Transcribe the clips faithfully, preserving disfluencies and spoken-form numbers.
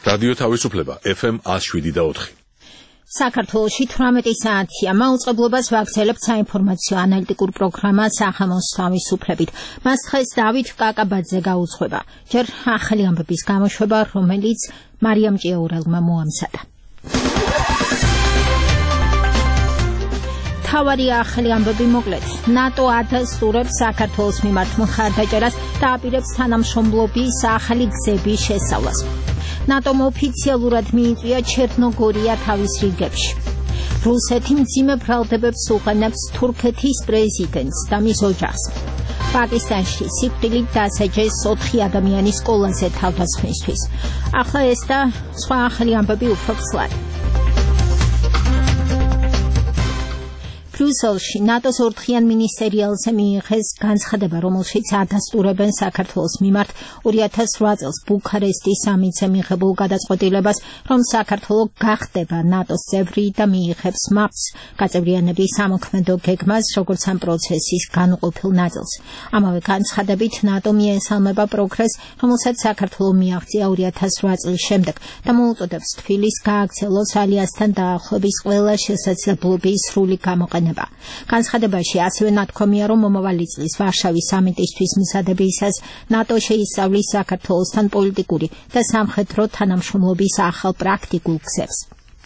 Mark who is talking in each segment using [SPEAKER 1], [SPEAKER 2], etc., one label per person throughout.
[SPEAKER 1] რადიო თავისუფლება ეფ ემ one oh seven და four.
[SPEAKER 2] საქართველოში თვრამეტი საათია. მაუწყებლობას ვაგრძელებთ საინფორმაციო ანალიტიკურ პროგრამას სახელოს თავისუფლებით. მას დღეს დავით კაკაბაძე გაუძღვება. ჯერ ახალი ამბების გამოშვება, რომელიც მარიამ ჭიაურელმა მოამზადა. თავარი ახალი ამბები მოკლედ. ნატო ადასტურებს საქართველოს მიმართ მხარდაჭერას და აპირებს თანამშრომლობის ახალი გზების შესწავლას. ნატომ ოფიციალურად მიიწვია ჩერნოგორია თავის რიგებში. რუსეთი მძიმე ბრალდებებს უყენებს თურქეთის პრეზიდენტს და მის ოჯახს. პაკისტანში სიკვდილით დასაჯეს ოთხი ადამიანის სკოლაზე თავდასხმისთვის. ახლა ეს და სხვა ახალი ამბები უფრო ცლად. ბრიუსელში ნატოს ორდღიან მინისტერიალზე მიიღეს განცხადება, რომელშიც ადასტურებენ საქართველოს მიმართ two thousand eight წელს ბუქარესტის სამიტზე მიღებულ გადაწყვეტილებას, რომ საქართველო გახდება ნატოს წევრი და მიიღებს მაპს გაწევრიანების სამოქმედო გეგმას, როგორც ამ პროცესის განუყოფილ ნაწილს. ამავე განცხადებით ნატო მიესალმება პროგრესს, რომელსაც საქართველო მიაღწია two thousand eight წლის შემდეგ და მოუწოდებს თბილისს გააგრძელოს ალიანსთან დაახლოების ყველა შესაძლებლობის სრული გამოყენება. განცხადებაში ასევე ნათქვამია, რომ მომავალი წლის ვარშავის სამიტისთვის მზადებისას ნატო შეისწავლის საქართველოსთან პოლიტიკური და სამხედრო თანამშრომლობის ახალ პრაქტიკულ გზებს.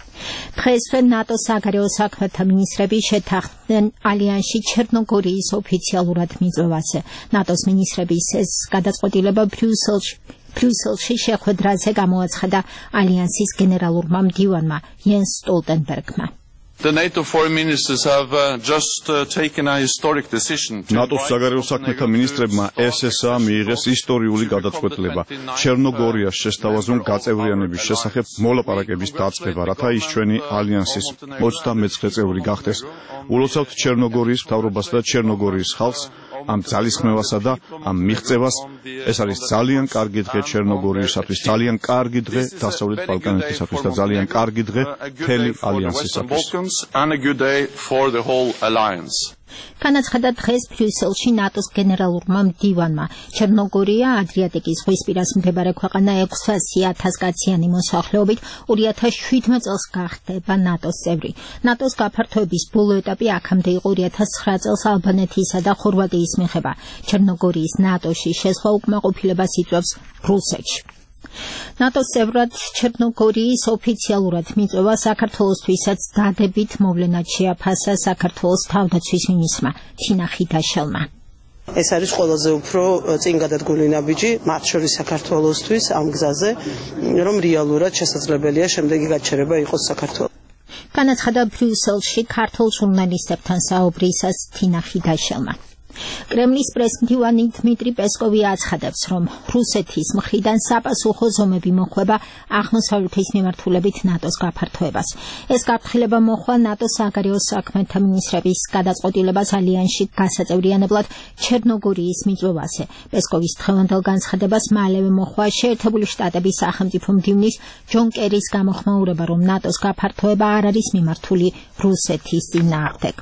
[SPEAKER 2] დღესვე ნატოს საგარეო საქმეთა მინისტრები შეთანხმდნენ ალიანსში ჩერნოგორიის ოფიციალურად მიწვევაზე. ნატოს მინისტრების ეს გადაწყვეტილება ბრიუსელში ბრიუსელში შეხვედრაზე გამოაცხადა ალიანსის გენერალურმა მდივანმა იენს სტოლტენბერგმა.
[SPEAKER 3] The NATO foreign ministers have uh, just uh, taken a historic decision.
[SPEAKER 4] ნატოს საგარეო საქმეთა მინისტრებმა ეს ესა მიიღეს ისტორიული გადაწყვეტილება. ჩერნოგორიას შესთავაზონ გაწევრიანების შესახებ მოლაპარაკების დაწყება, რათა ის ჩვენი ალიანსის ოცდამეცხრე წევრი გახდეს. ულოცავთ ჩერნოგორიის მთავრობას და ჩერნოგორიის ხალხს ამ ძალისხმევასა და ამ მიღწევას. ეს არის ძალიან კარგი დღე ჩერნოგორიისათვის, ძალიან კარგი დღე დასავლეთ ბალკანეთისათვის და ძალიან კარგი დღე მთელი ალიანსისათვის.
[SPEAKER 3] And a good day for the whole alliance.
[SPEAKER 2] განაცხადა დღეს ბრიუსელში ნატოს გენერალურმა მდივანმა. ჩერნოგორია ადრიატიკის ზღვისპირას მდებარე ქვეყანა ექვსასი ათას კაციანი მოსახლეობით two thousand seven წელს გახდება ნატოს წევრი. ნატოს გაფართოების ბოლო ეტაპი აქამდე იყო two thousand nine წელს ალბანეთისა და ხორვატიის მიღება. ჩერნოგორიის ნატოში შესვლა უკმაყოფილებას იწვევს რუსეთში. ნატოს წევრად ჩერნოგორიის ოფიციალურად მიწვევა საქართველოსთვისაც დადებით მოვლენად შეაფასა საქართველოს თავდაცვის მინისტრმა თინა ხიდაშელმა.
[SPEAKER 5] ეს არის ყველაზე უფრო წინ გადადგმული ნაბიჯი მათ შორის საქართველოსთვის ამ გზაზე, რომ რეალურად შესაძლებელია შემდეგი გაჩერება იყოს საქართველოს.
[SPEAKER 2] განაცხადა ბრიუსელში ქართულ ჟურნალისტებთან საუბრისას თინა ხიდაშელმა. კრემლის პრესმდივანი დმიტრი პესკოვი აცხადებს, რომ რუსეთის მხრიდან საპასუხო ზომები მოხვება აღმოსავლეთის მიმართულებით ნატოს გაფართოებას. ეს გაფრთხილება მოხვა ნატოს საგარეო საქმეთა მინისტრების გადაწყვეტილებას ალიანსში გასაწევრიანებლად ჩერნოგორიის მიწვევაზე. პესკოვის დღევანდელ განცხადებას მალევე მოხვა შეერთებული შტატების სახელმწიფო მდივნის ჯონ კერის გამოხმაურება, რომ ნატოს გაფართოება არ არის მიმართული რუსეთის წინააღმდეგ.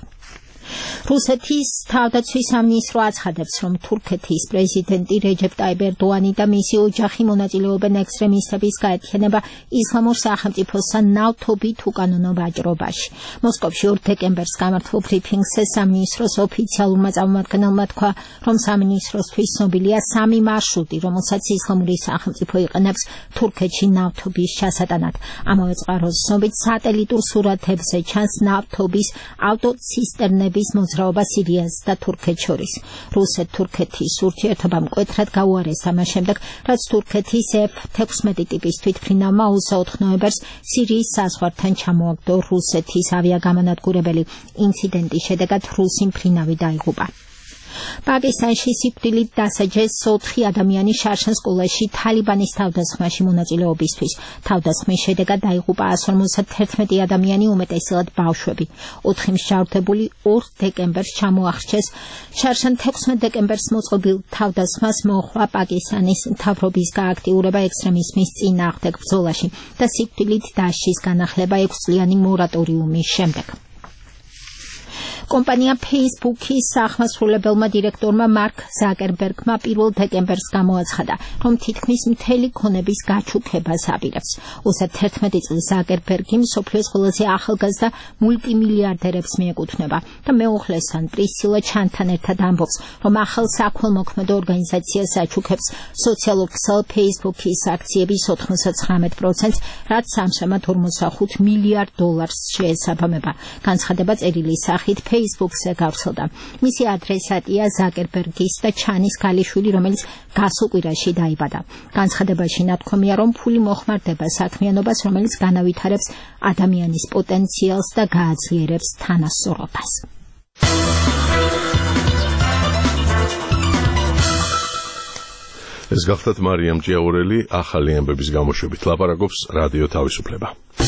[SPEAKER 2] რუსეთის თავდაცვის სამინისტრო აცხადებს, რომ თურქეთის პრეზიდენტი რეჯეპ ტაიპ ერდოანი და მისი ოჯახი მონაწილეობენ ექსტრემისტების გაერთიანება ისლამურ სახელმწიფოსთან ნავთობით უკანონო ვაჭრობაში. მოსკოვში ორ დეკემბერს გამართულ ბრიფინგზე სამინისტროს ოფიციალურმა წარმომადგენელმა თქვა, რომ სამინისტროსთვის ცნობილია სამი მარშრუტი, რომელსაც ისლამური სახელმწიფო იყენებს თურქეთში ნავთობის ჩასატანად. ამავე წყაროს ცნობით სატელიტურ სურათებზე ჩანს ნავთობის ავტოცისტერნების მოძრაობა სირიას და თურქეთს შორის. რუსეთ-თურქეთის ურთიერთობა მკვეთრად გაუარესდა მას შემდეგ, რაც თურქეთის ეფ ექვსმეტი ტიპის თვითმფრინავმა ოცდაოთხ ნოემბერს სირიის საზღვართან ჩამოაგდო რუსეთის ავიაგამანადგურებელი. ინციდენტის შედეგად რუსი მფრინავი დაიღუპა. პაკისტანში სიკვდილით დასაჯეს ოთხი ადამიანი შარშან სკოლაში თალიბანის თავდასხმაში მონაწილეობისთვის. თავდასხმის შედეგად დაიღუპა one hundred fifty-one ადამიანი, უმეტესად ბავშვები. ოთხი მსჯავრდებული ორ დეკემბერს ჩამოახრჩეს. შარშან თექვსმეტ დეკემბერს მოწყობილ თავდასხმას მოჰყვა პაკისტანის მთავრობის გააქტიურება ექსტრემიზმის წინააღმდეგ ბრძოლაში და სიკვდილით დასჯის განახლება ექვსწლიანი მორატორიუმის შემდეგ. კომპანია Facebook-ის აღმასრულებელმა დირექტორმა მარკ ზაკერბერგმა პირველ დეკემბერს გამოაცხადა, რომ თითქმის მთელი ქონების გაჩუქებას აპირებს. ოცდაათერთმეტი წლის ზაკერბერგი მსოფლიოს ყველაზე ახალგაზრდა მულტიმილიარდერებს მიეკუთვნება და მეუღლესთან პრისილა ჩანთან ერთად ამბობს, რომ ახალ საქველმოქმედო ორგანიზაციას აჩუქებს სოციალურ ქსელ Facebook-ის აქციების ოთხმოცდათხრამეტ პროცენტს, რაც ამჟამად ორმოცდახუთ მილიარდ დოლარს შეესაბამება. განცხადება წერილის სახით Facebook-ზე გავრცელდა. მისი ადრესატია ზაკერბერგის და ჩანის ქალიშვილი, რომელიც გასულ კვირაში დაიბადა. განცხადებაში ნათქვამია, რომ ფული მოხმარდება საქმიანობას, რომელიც განავითარებს ადამიანის პოტენციალს და გააძლიერებს თანასწორობას.
[SPEAKER 1] ეს გახლდათ მარიამ ჭიაურელი ახალი ამბების გამოშვებით ლაპარაკობს რადიო თავისუფლება.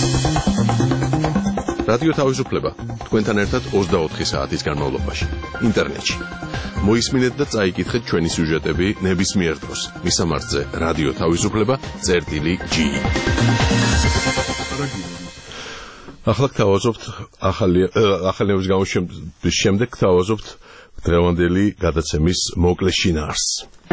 [SPEAKER 1] რადიო თავისუფლება თქვენთან ერთად ოცდაოთხი საათის განმავლობაში ინტერნეტში. მოისმინეთ და წაიკითხეთ ჩვენი სიუჟეტები ნებისმიერ დროს. მისამართზე რადიო თავისუფლება წერტილი ჯი. ახლა გთავაზობთ ახალი ახალი ამბების გამოშვების შემდეგ გთავაზობთ დღევანდელი გადაცემის მოკლე შინაარსს.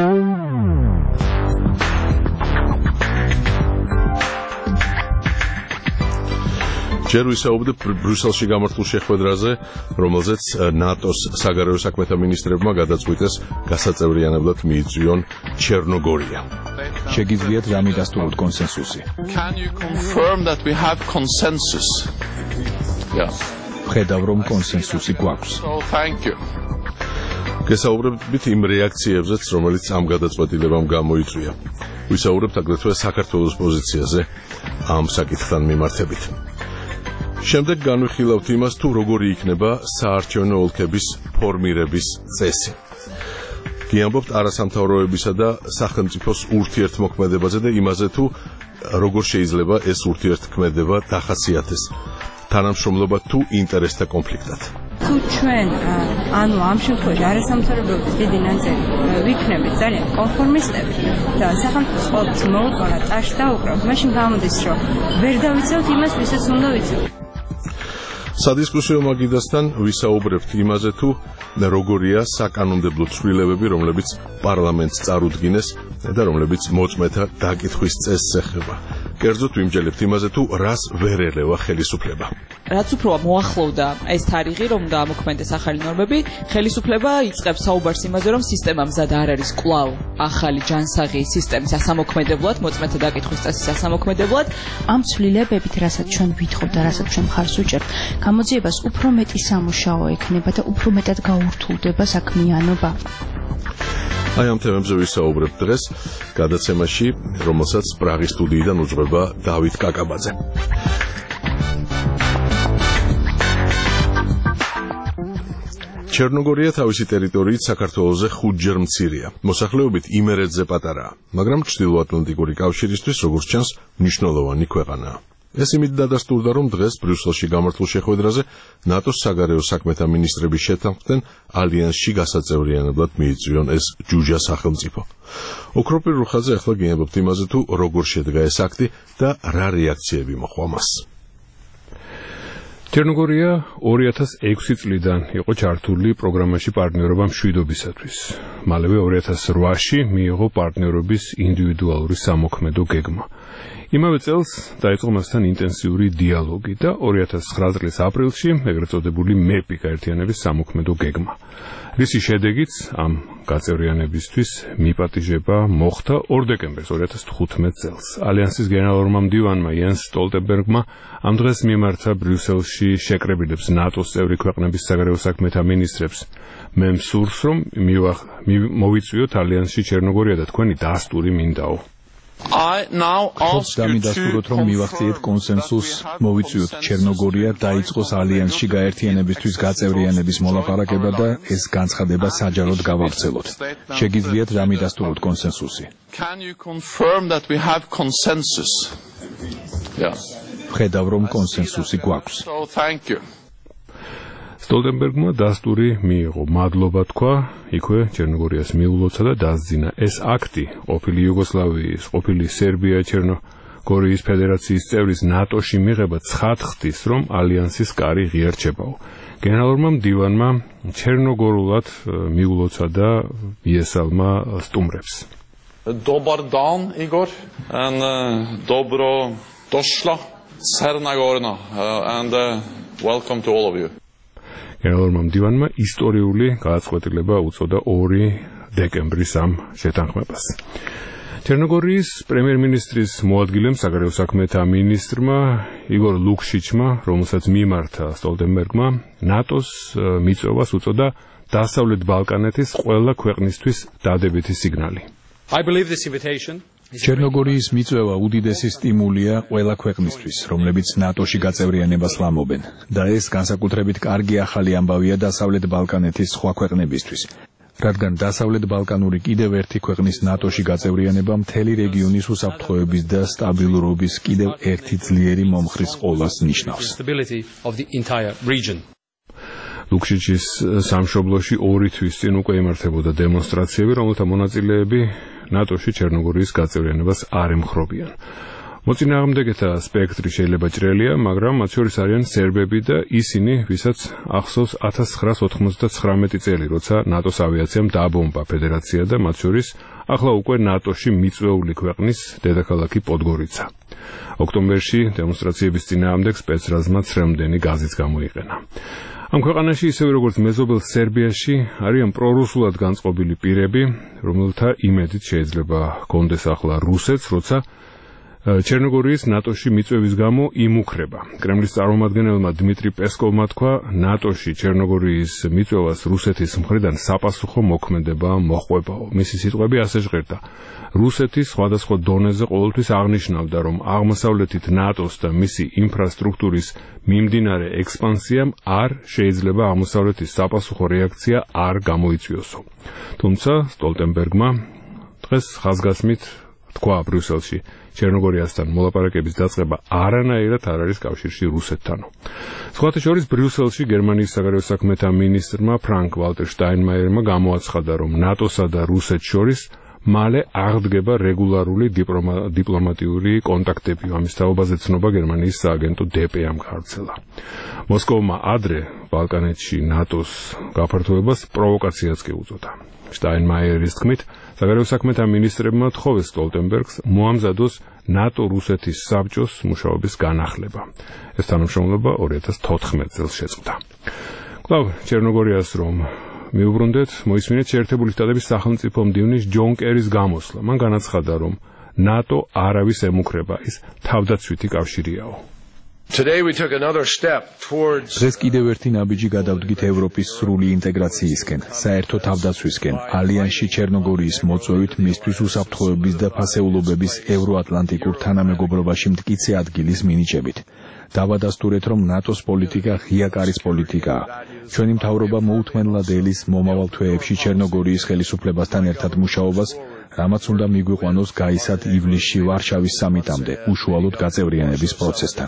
[SPEAKER 1] ჯერ ვისაუბრდით ბრიუსელში გამართულ შეხვედრაზე, რომელზეც ნატოს საგარეო საქმეთა მინისტრებმა გადაწყვიტეს გასაწევრიანებლად მიიწვიონ ჩერნოგორია.
[SPEAKER 6] შეგიძლიათ რამე დასტუროთ კონსენსუსი?
[SPEAKER 3] Can you confirm that we have consensus? Yeah.
[SPEAKER 6] ვხედავ, რომ კონსენსუსი გვაქვს.
[SPEAKER 3] So thank you.
[SPEAKER 1] გესაუბრებით იმ რეაქციებზეც, რომელიც ამ გადაწყვეტილებამ გამოიწვია. ვისაუბრებთ აგრეთვე საქართველოს პოზიციაზე ამ საკითხთან მიმართებით. შემდეგ განვიხილავთ იმას, თუ როგორი იქნება საარჩევნო ოლქების ფორმირების წესი. გიამბობთ არასამთავროებისა და სახელმწიფოს ურთიერთმოქმედებაზე და იმაზე, თუ როგორ შეიძლება ეს ურთიერთქმედება დახასიათდეს თანამშრომლობა თუ ინტერესთა კონფლიქტად.
[SPEAKER 7] თუ ჩვენ ანუ ამ შემთხვევაში არასამთავრობოების დიდი ნაწილი ვიქნებით ძალიან კონფორმისტები და სახელმწიფოს ყოველთვის მოუწონა ტაშს დაუკრავთ, მაშინ გამოდის, რომ ვერ დავიცავთ იმას, ვისაც უნდა ვიცავთ.
[SPEAKER 1] სადისკუსიო მაგიდასთან ვისაუბრებთ იმაზე, თუ როგორია საკანონმდებლო ცვლილებები, რომლებიც პარლამენტს წარუდგინეს და რომლებიც მოწმეთა დაკითხვის წესს ეხება. კერძოდ ვიმჯელებთ იმაზე, თუ რას ვერ ელევა ხელისუფლება.
[SPEAKER 8] რაც უფრო მოახლოვდა ეს თარიღი, რომ დაამოქმედდეს ახალი ნორმები, ხელისუფლება იწყებს საუბარს იმაზე, რომ სისტემა მზად არ არის კვლავ ახალი ჯანსაღი სისტემის ასამოქმედებლად, მოწმეთა დაკითხვის წესის ასამოქმედებლად.
[SPEAKER 9] ამ ცვლილებებით, რასაც ჩვენ ვითხოვთ და რასაც ჩვენ მხარს უჭერთ, გამოძიებას უფრო მეტი სამუშაო ექნება და უფრო მეტად გაურთულდება საქმიანობა.
[SPEAKER 1] აი ამ თემებზე ვისაუბრებთ დღეს გადაცემაში, რომელსაც პრაღის სტუდიიდან უძღვება დავით კაკაბაძე. ჩერნოგორია თავისი ტერიტორიით საქართველოზე ხუთჯერ მცირეა. მოსახლეობით იმერეთზე პატარაა, მაგრამ ჩრდილოატლანტიკური კავშირისთვის, როგორც ჩანს, მნიშვნელოვანი ქვეყანაა. ეს იმით დადასტურდა, რომ დღეს ბრიუსელში გამართულ შეხვედრაზე ნატოს საგარეო საქმეთა მინისტრები შეთანხმდნენ ალიანსში გასაწევრიანებლად მიიწვიონ ეს ჯუჯა სახელმწიფო. ოქროპირ რუხაზე ახლა გიამბობთ იმაზე, თუ როგორ შედგა ეს აქტი და რა რეაქციები მოჰყვა მას.
[SPEAKER 10] ჩერნოგორია ორი ათას ექვსი წლიდან იყო ჩართული პროგრამაში პარტნიორობა მშვიდობისათვის. მალევე ორი ათას რვაში მიიღო პარტნიორობის ინდივიდუალური სამოქმედო გეგმა. იმავე წელს დაიწყო მასთან ინტენსიური დიალოგი და ორი ათას ცხრა წლის აპრილში ეგრეთ წოდებული მეპი გაერთიანების სამოქმედო გეგმა. რისი შედეგიც ამ გაწევრიანებისთვის მიპატიჟება მოხდა ორ დეკემბერს ორი ათას თხუთმეტ წელს. ალიანსის გენერალურმა მდივანმა იანს სტოლტენბერგმა ამ დღეს მიმართა ბრიუსელში შეკრებილებს ნატოს წევრი ქვეყნების საგარეო საქმეთა მინისტრებს. მე მსურს, რომ მოვიწვიოთ ალიანსში ჩერნოგორია და თქვენი დასტური მინდაო.
[SPEAKER 3] I now ask you
[SPEAKER 6] დამიდასტუროთ, რომ მივახციეთ კონსენსუსს, მოვიწვიოთ ჩერნოგორია დაიწყოს ალიანსში გაერთიანებისთვის გაწევრიანების მოლაპარაკება და ეს განცხადება საჯაროდ გავავრცელოთ. შეგიძლიათ დამიდასტუროთ კონსენსუსი.
[SPEAKER 3] Can you confirm that we have consensus? Yeah.
[SPEAKER 6] ვხედავ, რომ კონსენსუსი გვაქვს.
[SPEAKER 3] So thank you.
[SPEAKER 10] სტოლტენბერგმა დასტური მიიღო, მადლობა თქვა, იქვე ჩერნოგორიას მიულოცა და დასძინა. ეს აქტი ყოფილი იუგოსლავიის, ყოფილი სერბია, ჩერნო გორიის ფედერაციის წევრის ნატოში მიღება ცხადხდის, რომ ალიანსის კარი ღიარჩებაო. გენერალურმა მდივანმა ჩერნოგორულად მიულოცა და მიესალმა სტუმრებს.
[SPEAKER 3] Dobar dan, Igor, and uh, dobro došla, Crna Gora, uh, and uh, welcome to all of you.
[SPEAKER 10] გენერალურმა მდივანმა ისტორიული გადაწყვეტილება უწოდა ორი დეკემბრის ამ შეთანხმებას. ჩერნოგორიის პრემიერ-მინისტრის მოადგილემ საგარეო საქმეთა მინისტრმა იგორ ლუკშიჩმა, რომელსაც მიმართა სტოლტენბერგმა, ნატოს მიწვევას უწოდა დასავლეთ ბალკანეთის ყველა ქვეყნისთვის დადებითი სიგნალი.
[SPEAKER 6] ჩერნოგორიის მიწვევა უდიდესი სტიმულია ყველა ქვეყნისთვის, რომლებიც ნატოში გაწევრიანებას ლამობენ, და ეს განსაკუთრებით კარგი ახალი ამბავია დასავლეთ ბალკანეთის სხვა ქვეყნებისთვის. რადგან დასავლეთ ბალკანური კიდევ ერთი ქვეყნის ნატოში გაწევრიანება მთელი რეგიონის უსაფრთხოების და სტაბილურობის კიდევ ერთი ძლიერი მომხრის ყოლას ნიშნავს.
[SPEAKER 10] ლუკშიჩის სამშობლოში ორი თვის წინ უკვე იმართებოდა დემონსტრაციები, რომელთა მონაწილეები ნატოში ჩერნოგორიის გაწევრიანებას არ ემხრობიან. მოწინააღმდეგეთა სპექტრი შეიძლება ჭრელია, მაგრამ მათ შორის არიან სერბები და ისინი, ვისაც ახსოვს ათას ცხრაას ოთხმოცდაცხრამეტი წელი, როცა ნატოს ავიაციამ დააბომბა ფედერაცია და მათ შორის ახლა უკვე ნატოში მიწვეული ქვეყნის დედაქალაქი პოდგორიცა. ოქტომბერში დემონსტრაციების წინააღმდეგ სპეცრაზმა ცრემლდენი გაზიც გამოიყენა. ამ ქვეყანაში, ისევე როგორც მეზობელ სერბიაში, არიან პრორუსულად განწყობილი პირები, რომელთა იმედით შეიძლება ჰქონდეს ახლა რუსეთს, როცა ჩერნოგორიის ნატოში მიწვევის გამო იმუქრება. კრემლის წარმომადგენელმა დმიტრი პესკოვმა თქვა, ნატოში ჩერნოგორიის მიწვევას რუსეთის მხრიდან საპასუხო მოქმედება მოჰყვებაო. მისი სიტყვები ასე ჟღერდა: რუსეთი სხვადასხვა დონეზე ყოველთვის აღნიშნავდა, რომ აღმოსავლეთით ნატოს და მისი ინფრასტრუქტურის მიმდინარე ექსპანსიამ არ შეიძლება აღმოსავლეთის საპასუხო რეაქცია არ გამოიწვიოსო. თუმცა სტოლტენბერგმა დღეს ხაზგასმით თქვა ბრიუსელში, ჩერნოგორიასთან მოლაპარაკების დაწყება არანაირად არ არის კავშირში რუსეთთანო. სხვათა შორის ბრიუსელში გერმანიის საგარეო საქმეთა მინისტრმა ფრანკ ვალტერ შტაინმაიერმა გამოაცხადა, რომ ნატოსა და რუსეთს შორის მალე აღდგება რეგულარული დიპლომატიური კონტაქტები. ამის თაობაზე ცნობა გერმანიის სააგენტო დე პე-ამ გაავრცელა. მოსკოვმა ადრე ბალკანეთში ნატოს გაფართოებას პროვოკაციაც კი უწოდა. შტაინმაიერის თქმით, საგარეო საქმეთა მინისტრებმა თხოვეს სტოლტენბერგს მოამზადოს ნატო-რუსეთის საბჭოს მუშაობის განახლება. ეს თანამშრომლობა ორი ათას თოთხმეტ წელს შეწყდა. კვლავ ჩერნოგორიას რომ მიუბრუნდეთ, მოისმინეთ შეერთებული შტატების სახელმწიფო მდივნის ჯონ კერის გამოსვლა. მან განაცხადა, რომ ნატო არავის ემუქრება, ის თავდაცვითი კავშირიაო.
[SPEAKER 6] დღეს კიდევ ერთი ნაბიჯი გადავდგით ევროპის სრული ინტეგრაციისკენ, საერთო თავდაცვისკენ, ალიანსში ჩერნოგორიის მოწვევით მისთვის უსაფრთხოების და ფასეულობების ევროატლანტიკურ თანამეგობრობაში მტკიცე ადგილის მინიჭებით. დავადასტურეთ, რომ ნატოს პოლიტიკა ღია კარის პოლიტიკაა. ჩვენი მთავრობა მოუთმენლად ელის მომავალ თვეებში ჩერნოგორიის ხელისუფლებასთან ერთად მუშაობას, რამაც უნდა მიგვიყვანოს გაისად ივლისში ვარშავის სამიტამდე, უშუალოდ გაწევრიანების პროცესთან.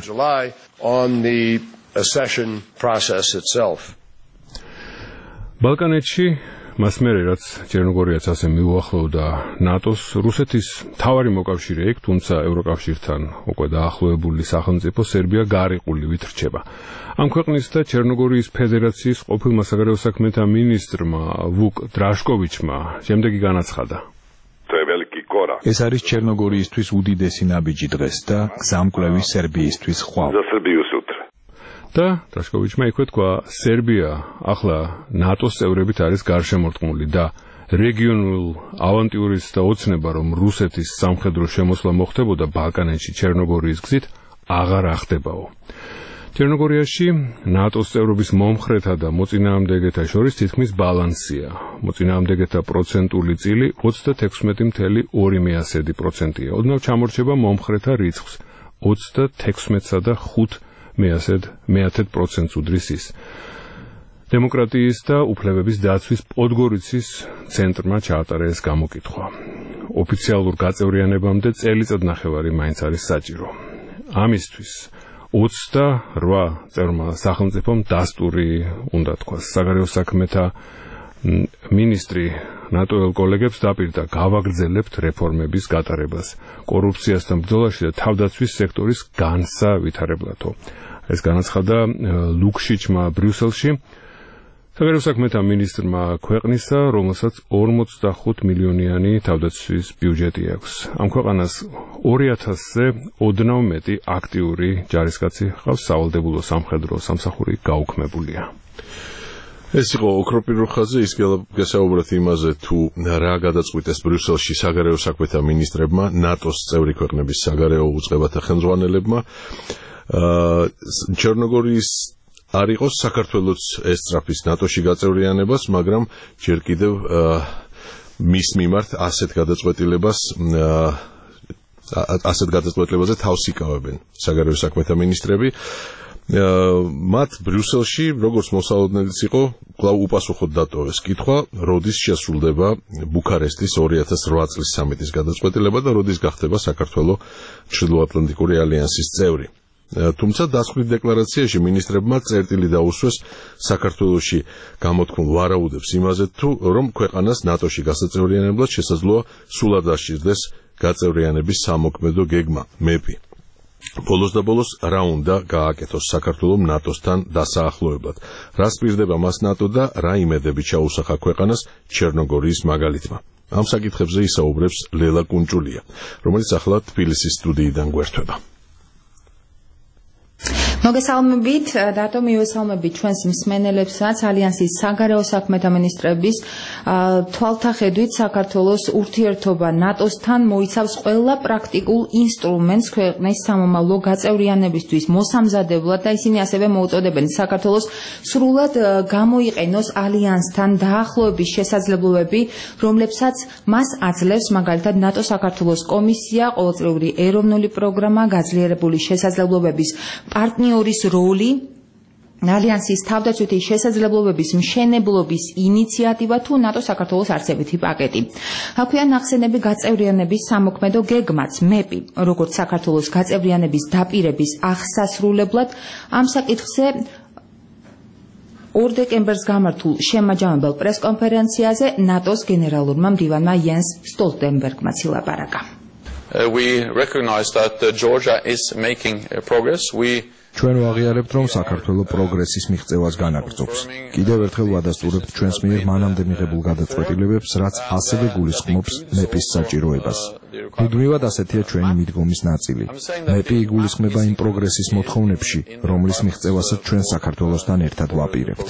[SPEAKER 10] ბალკანეთში მას მერე რაც ჩერნოგორიაც ასე მიუახლოვდა ნატოს, რუსეთის მთავარი მოკავშირე იქ, თუმცა ევროკავშირთან უკვე დაახლოებული სახელმწიფო სერბია გარიყულივით რჩება. ამ ქვეყნის და ჩერნოგორიის ფედერაციის ყოფილმა საგარეო საქმეთა მინისტრმა ვუკ დრაშკოვიჩმა შემდეგი განაცხადა:
[SPEAKER 6] ეს არის ჩერნოგორიისთვის უდიდესი ნაბიჯი დღეს და გზამკვლევი სერბიისთვის ხვალ.
[SPEAKER 10] და დრაშკოვიჩმა იქვე თქვა, სერბია ახლა ნატოს წევრებით არის გარშემორტყმული და რეგიონულ ავანტიურის და ოცნება, რომ რუსეთის სამხედრო შემოსვლა მოხდებოდა ბალკანეთში ჩერნოგორიის გზით, აღარ ახდებაო. ჩერნოგორიაში ნატოს წევრობის მომხრეთა და მოწინააღმდეგეთა შორის თითქმის ბალანსია. მოწინააღმდეგეთა პროცენტული წილი ოცდათექვსმეტი ფاصლე ორი პროცენტია. ოდნავ ჩამორჩება მომხრეთა რიცხვს ოცდათექვსმეტსა და ხუთ პროცენტს უდრის ის. დემოკრატიის და უფლებების დაცვის პოდგორიცის ცენტრმა ჩაატარა ეს გამოკითხვა. ოფიციალურ გაწევრიანებამდე წელიწად ნახევარი მაინც არის საჭირო. ამისთვის ოცდარვა წევრმა სახელმწიფომ დასტური უნდა თქვას. საგარეო საქმეთა მინისტრი ნატოელ კოლეგებს დაპირდა გავაგრძელებთ რეფორმების გატარებას კორუფციასთან ბრძოლაში და თავდაცვის სექტორის განსავითარებლათო. ეს განაცხადა ლუქშიჩმა ბრიუსელში საგარეო საქმეთა მინისტრმა ქვეყნისა, რომელსაც ორმოცდახუთ მილიონიანი თავდაცვის ბიუჯეტი აქვს. ამ ქვეყანას ორი ათასზე ოდნავ მეტი აქტიური ჯარისკაცი ჰყავს, სავალდებულო სამხედრო სამსახური გაუქმებულია.
[SPEAKER 1] ეს იყო ოქროპირ ხაზზე, ის გასაუბრეთ იმაზე, თუ რა გადაწყვიტეს ბრიუსელში საგარეო საქმეთა მინისტრებმა, ნატოს წევრი ქვეყნების საგარეო უწყებათა ხელმძღვანელებმა. ჩერნოგორიის არ იყოს საქართველოს ესწრაფის ნატოში გაწევრიანებას, მაგრამ ჯერ კიდევ მის მიმართ ასეთ გადაწყვეტილებას ასეთ გადაწყვეტილებაზე თავს იკავებენ საგარეო საქმეთა მინისტრები. მათ ბრიუსელში, როგორც მოსალოდნელიც იყო, კვლავ უპასუხოდ დატოვეს კითხვა, როდის შესრულდება ბუქარესტის ორი ათას ოთხ წლის სამიტის გადაწყვეტილება და როდის გახდება საქართველო ჩრდილოატლანტიკური ალიანსის წევრი. თუმცა დასკვნით დეკლარაციაში მინისტრებმა წერტილი დაუსვეს საქართველოში გამოთქმულ ვარაუდებს იმაზე, თუ რომ ქვეყანას ნატოში გასაწევრიანებლად შესაძლოა სულად აღჭირდეს გაწევრიანების სამოქმედო გეგმა მეპი. ბოლოს და ბოლოს რა უნდა გააკეთოს საქართველომ ნატოსთან დასაახლოებლად, რა სპირდება მას ნატო და რა იმედები ჩაუსახა ქვეყანას ჩერნოგორიის მაგალითმა. ამ საკითხებზე ისაუბრებს ლელა კუნჭულია, რომელიც ახლა თბილისის სტუდიიდან გვერდება.
[SPEAKER 11] მოგესალმებით, დატო მივესალმებით ჩვენს მსმენელებსაც ალიანსის საგარეო საქმეთა მინისტრების თვალთახედვით საქართველოს ურთიერთობა ნატოსთან მოიცავს ყველა პრაქტიკულ ინსტრუმენტს ქვეყნის სამომავლო გაწევრიანებისთვის მოსამზადებლად და ისინი ასევე მოუწოდებენ საქართველოს სრულად გამოიყენოს ალიანსთან დაახლოების შესაძლებლობები, რომლებსაც მას აძლევს მაგალითად ნატო საქართველოს კომისია, ყოველწლიური ეროვნული პროგრამა, გაძლიერებული შესაძლებლობების პარტნიორის როლი, ალიანსის თავდაცვითი შესაძლებლობების მშენებლობის ინიციატივა თუ ნატო საქართველოს არჩევითი პაკეტი. აქვეა ნახსენები გაწევრიანების სამოქმედო გეგმაც, მეპი, როგორც საქართველოს გაწევრიანების დაპირების აღსასრულებლად. ამ საკითხზე ორ დეკემბერს გამართულ შემაჯამებელ პრესკონფერენციაზე ნატოს გენერალურმა მდივანმა იენს სტოლტენბერგმა ილაპარაკა.
[SPEAKER 3] We recognize that Georgia is making progress. We
[SPEAKER 6] ჩვენ ვაღიარებთ, რომ საქართველო პროგრესის მიღწევას განაგრძობს. კიდევ ერთხელ ვადასტურებთ ჩვენს მიერ მანამდე მიღებულ გადაწყვეტილებებს, რაც ასევე გულისხმობს მეპის საჭიროებას. მუდმივად ასეთია ჩვენი მიდგომის ნაწილი. მეპი იგულისხმება იმ პროგრესის მოთხოვნებში, რომლის მიღწევასაც ჩვენ საქართველოსთან ერთად ვაპირებთ.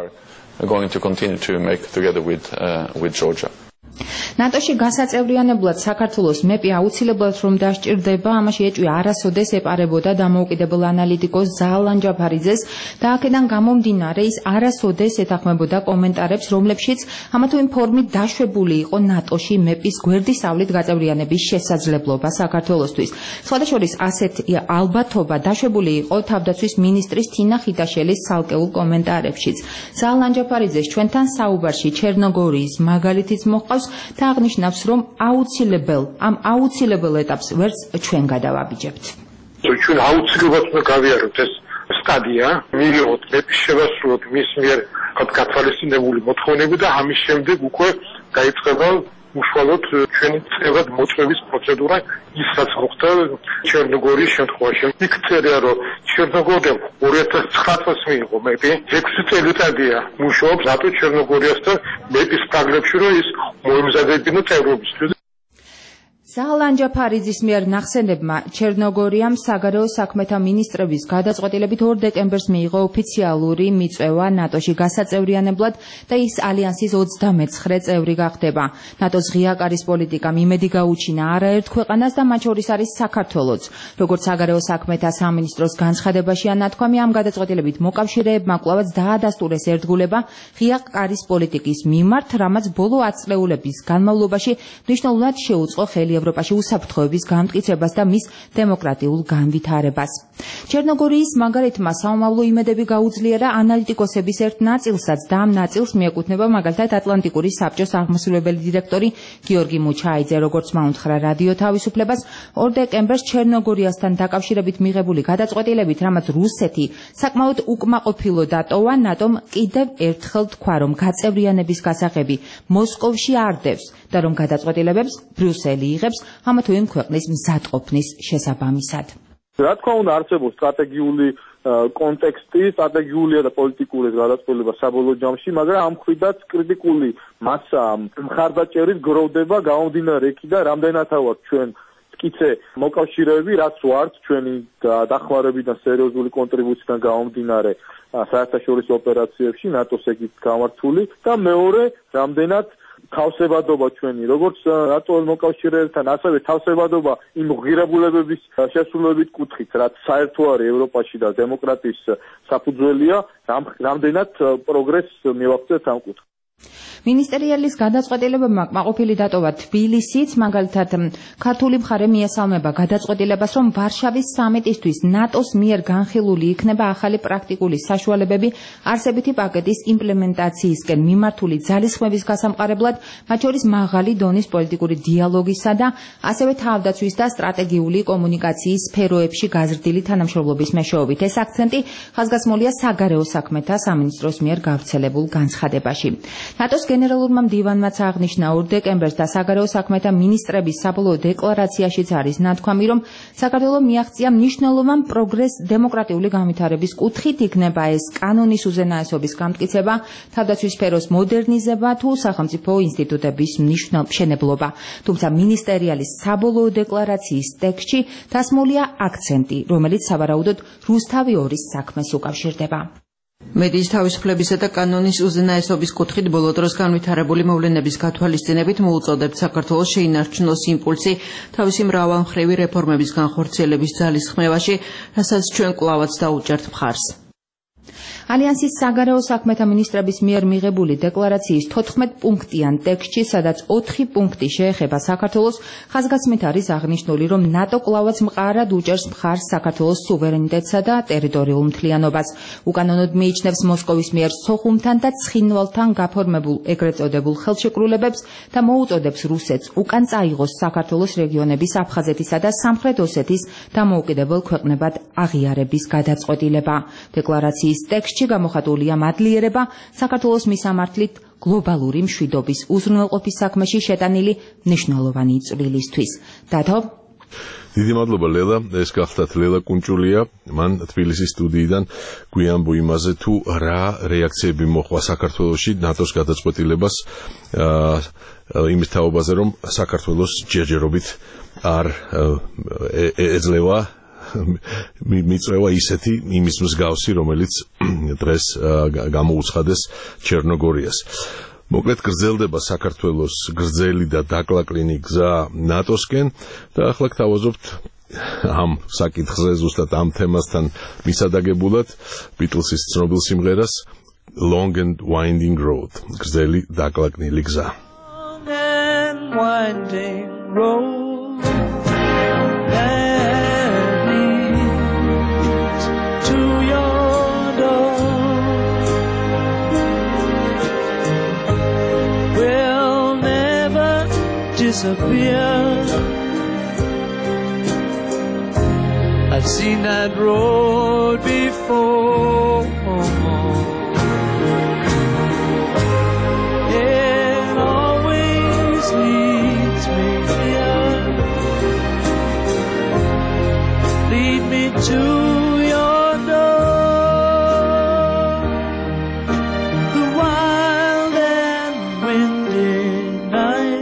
[SPEAKER 11] ნატოში გასაწევრიანებლად საქართველოს მეპი აუცილებლად რომ დასჭირდება, ამაში ეჭვი არასოდეს ეპარებოდა დამოუკიდებელ ანალიტიკოს ზაალან ჯაფარიძეს და აქედან გამომდინარე ის არასოდეს ეთანხმებოდა კომენტარებს, რომლებშიც ამა თუ იმ ფორმით დაშვებული იყო ნატოში მეპის გვერდისავლით გაწევრიანების შესაძლებლობა საქართველოსთვის. სხვადასხვა ასეთ ალბათობა დაშვებული იყო თავდაცვის მინისტრის თინა ხიდაშელის ცალკეულ კომენტარებშიც. ზაალან ჯაფარიძეს ჩვენთან საუბარში ჩერნოგორიის მაგალითიც მოჰყავს და აღნიშნავს, რომ აუცილებელ ამ აუცილებელ ეტაპს ვერც ჩვენ გადავაბიჯებთ.
[SPEAKER 12] ჩვენ აუცილებლად უნდა გავიაროთ ეს სტადია, მივიღოთ მეპის შევასრულოთ მის მიერ გათვალისწინებული მოთხოვნები და ამის შემდეგ უკვე დაიწყება უშუალოდ ჩვენი წევრად მოწვევის პროცედურა, ისაც მოხდა ჩერნოგორიის შემთხვევაში. იქ წერია, რომ ჩერნოგორიამ ორი ათას ცხრა წელს მიიღო მეპი, ექვსი წელიწადია მუშაობს ნატო ჩერნოგორიასთან მეპის ფარგლებში, რომ ის მოემზადებინა წევრობისთვის.
[SPEAKER 11] ზაალან ჯაფარიძის მიერ ნახსენებმა ჩერნოგორიამ საგარეო საქმეთა მინისტრების გადაწყვეტილებით ორ დეკემბერს მიიღო ოფიციალური მიწვევა ნატოში გასაწევრიანებლად და ის ალიანსის ოცდამეცხრე წევრი გახდება. ნატოს ღია კარის პოლიტიკამ იმედი გაუჩინა არაერთ ქვეყანას და მათ შორის არის საქართველოც. როგორც საგარეო საქმეთა სამინისტროს განცხადებაში ანათქვამი, ამ გადაწყვეტილებით მოკავშირეებმა კვლავაც დაადასტურეს ერთგულება ღია კარის პოლიტიკის მიმართ, რამაც ბოლო ათწლეულების განმავლობაში მნიშვნელოვნად შეუწყო ხელი ევროპაში უსაფრთხოების გამტკიცებას და მის დემოკრატიულ განვითარებას. ჩერნოგორიის მაგალითმა საომავლო იმედები გაუძლიერა ანალიტიკოსების ერთ ნაწილსაც და ამ ნაწილს მიეკუთვნება მაგალითად ატლანტიკური საბჭოს აღმასრულებელი დირექტორი გიორგი მუჩაიძე, როგორც მაუნთხრა რადიო თავისუფლებას, ორ დეკემბერს ჩერნოგორიასთან დაკავშირებით მიღებული გადაწყვეტილებით, რამაც რუსეთი საკმაოდ უკმაყოფილო დატოვა, ნატომ კიდევ ერთხელ თქვა, რომ გაწევრიანების გასაღები მოსკოვში არ დევს და რომ გადაწყვეტილებებს ბრიუსელი იღებს ამა თუ იმ ქვეყნის მზადყოფნის შესაბამისად.
[SPEAKER 13] რა თქმა უნდა, არსებობს სტრატეგიული კონტექსტი, სტრატეგიულია და პოლიტიკური გადაწყვეტილება საბოლოო ჯამში, მაგრამ ამ მხრიდაც კრიტიკული მასა მხარდაჭერით გროვდება გამომდინარე იქიდან, რამდენადაც ჩვენ მტკიცე მოკავშირეები, რაც ვართ ჩვენი დახმარებიდან სერიოზული კონტრიბუციიდან გამომდინარე საერთაშორისო ოპერაციებში, ნატოს ეგით გამართული და მეორე, რამდენად თავსებადობა ჩვენი, როგორც ნატოს მოკავშირეებთან, ასევე თავსებადობა იმ ღირებულებების შესრულებით კუთხით, რაც საერთო არის ევროპაში და დემოკრატიის საფუძველია, რამდენად პროგრესს მივაღწევთ ამ კუთხით.
[SPEAKER 11] მინისტერიალის გადაწყვეტილებებმა კმაყოფილი დატოვა თბილისიც, მაგალითად ქართული მხარე მიესალმება გადაწყვეტილებას, რომ ვარშავის სამიტისთვის ნატოს მიერ განხილული იქნება ახალი პრაქტიკული საშუალებები არსებითი პაკეტის იმპლემენტაციისკენ მიმართული ძალისხმების გასამყარებლად, მათ შორის მაღალი დონის პოლიტიკური დიალოგისა და ასევე თავდაცვის და სტრატეგიული კომუნიკაციის სფეროებში გაზრდილი თანამშრომლობის მეშვეობით. ეს აქცენტი ხაზგასმულია საგარეო საქმეთა სამინისტროს მიერ გავრცელებულ განცხადებაში. ნატოს გენერალურმა მდივანმაც აღნიშნა ორ დეკემბერს და საგარეო საქმეთა მინისტრების საბოლოო დეკლარაციაშიც არის ნათქვამი, რომ საქართველო მიაღწია მნიშვნელოვან პროგრესს დემოკრატიული განვითარების კუთხით, იქნება ეს კანონის უზენაესობის გამტკიცება, თავდაცვის სფეროს მოდერნიზება თუ სახელმწიფო ინსტიტუტების მშენებლობა. თუმცა მინისტერიალის საბოლოო დეკლარაციის ტექსტში დასმულია აქცენტი, რომელიც სავარაუდოდ რუსთავი ორის საქმეს უკავშირდება.
[SPEAKER 14] მედიის თავისუფლებისა და კანონის უზენაესობის კუთხით ბოლო დროს განვითარებული მოვლენების გათვალისწინებით მოუწოდებთ საქართველოს შეინარჩუნოს იმპულსი თავისი მრავალმხრივი რეფორმების განხორციელების ძალისხმევაში, რასაც ჩვენ კვლავაც დაუჭერთ მხარს.
[SPEAKER 11] ალიანსის საგარეო საქმეთა მინისტრების მიერ მიღებული დეკლარაციის თოთხმეტ პუნქტიან ტექსტში, სადაც ოთხი პუნქტი შეეხება საქართველოს, ხაზგასმით არის აღნიშნული, რომ ნატო კვლავაც მყარად უჭერს მხარს საქართველოს სუვერენიტეტსა და ტერიტორიულ მთლიანობას. უკანონოდ მიიჩნევს მოსკოვის მიერ სოხუმთან და ცხინვალთან გაფორმებულ ეგრეთ წოდებულ ხელშეკრულებებს და მოუწოდებს რუსეთს უკან წაიღოს საქართველოს რეგიონების აფხაზეთისა და სამხრეთ ოსეთის დამოუკიდებელ ქვეყნებად აღიარების გადაწყვეტილება. დეკლარაციის ტექსტში გამოხატულია მადლიერება საქართველოს მისამართლით გლობალური მშვიდობის უზრუნველყოფის საქმეში შეტანილი მნიშვნელოვანი წვლილისთვის. დათო
[SPEAKER 1] დიდი მადლობა ლელა, ეს გახდათ ლელა კუნჭულია, მან თბილისის სტუდიიდან გვიანბო იმაზე თუ რა რეაქციები მოხდა საქართველოში ნატოს გადაწყვეტილებას იმის თაობაზე, რომ საქართველოს ჯერჯერობით არ ეძლევა მიწევა ისეთი იმის მსგავსი, რომელიც დღეს გამოუცხადეს ჩერნოგორიას. მოკლედ გრძელდება საქართველოს გრძელი და დაკლაკლინი გზა ნატოსკენ და ახლა გთავაზობთ ამ საკითხზე, ზუსტად ამ თემასთან მისადაგებულად ბიტლსის ცნობილ სიმღერას Long and Winding Road, გრძელი დაკლაკნილი გზა.
[SPEAKER 15] Long and winding road disappear. I've seen that road before. It always leads me here. Lead me to your door. The wild and windy night.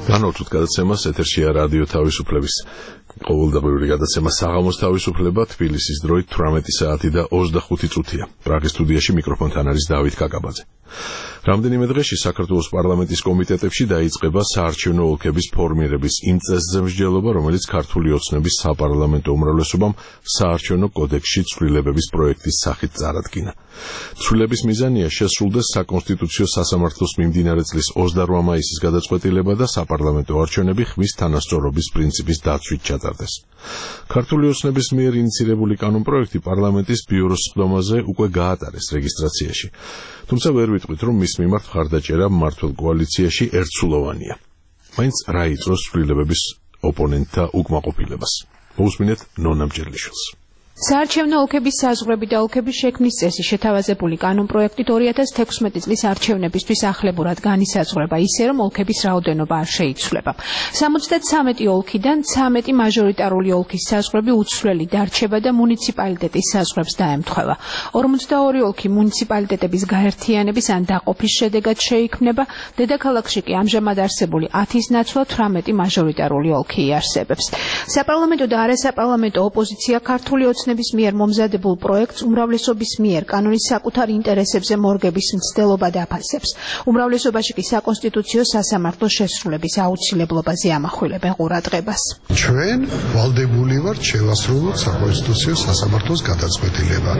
[SPEAKER 1] განვთვლით გადაცემას ეთერშია რადიო თავისუფლების ყოველდღიური გადაცემა საღამოს თავისუფლება თბილისის დროით თვრამეტი საათი და ოცდახუთი წუთია. პრაღის სტუდიაში მიკროფონთან არის დავით კაკაბაძე. რამდენიმე დღეში საქართველოს პარლამენტის კომიტეტებში დაიწყება საარჩევნო ოლქების ფორმირების იმ წესზე მსჯელობა, რომელიც ქართული ოცნების საპარლამენტო უმრავლესობამ საარჩევნო კოდექსში ცვლილებების პროექტის სახით წარადგინა. ცვლილების მიზანია შესრულდეს საკონსტიტუციო სასამართლოს მიმდინარე წლის ოცდაოთხ მაისის გადაწყვეტილება და საპარლამენტო არჩევნები ხმის თანასწორობის პრინციპის დაცვით ჩატარდეს. ქართული ოცნების მიერ ინიცირებული კანონპროექტი პარლამენტის ბიუროს სხდომაზე უკვე გაატარეს რეგისტრაციაში. თუმცა ვერ ვიტყვით, რომ მის მიმართ მხარდაჭერა მმართველ კოალიციაში ერთსულოვანია. მაინც რა იწვევს ცვლილებების ოპონენტთა უკმაყოფილებას. მოусმინეთ ნონა მჭერლიშვილს.
[SPEAKER 11] საარჩევნო ოლქების საზღვრები და ოლქების შექმნის წესი შეთავაზებული კანონპროექტით ორი ათას თექვსმეტი წლის არჩევნებისთვის ახლებურად განისაზღვრება ისე, რომ ოლქების რაოდენობა არ შეიცვლება. სამოცდათრამეტი ოლქიდან ცამეტი მაჟორიტარული ოლქის საზღვრები უცვლელი დარჩება და მუნიციპალიტეტის საზღვრებს დაემთხვევა. ორმოცდაორი ოლქი მუნიციპალიტეტების გაერთიანების ან დაყოფის შედეგად შეიქმნება, დედაქალაქში კი ამჟამად არსებული ათის ნაცვლად თვრამეტი მაჟორიტარული ოლქი იარსებებს. საპარლამენტო და არასაპარლამენტო ოპოზიცია ქართული ოცნების მიერ მომზადებულ პროექტს უმრავლესობის მიერ კანონის საკუთარ ინტერესებზე მორგების მცდელობა დაფასებს. უმრავლესობაში კი საკონსტიტუციო სასამართლოს შესრულების აუცილებლობაზე ამახვილებენ ყურადღებას.
[SPEAKER 16] ჩვენ ვალდებული ვართ შევასრულოთ საკონსტიტუციო სასამართლოს გადაწყვეტილება.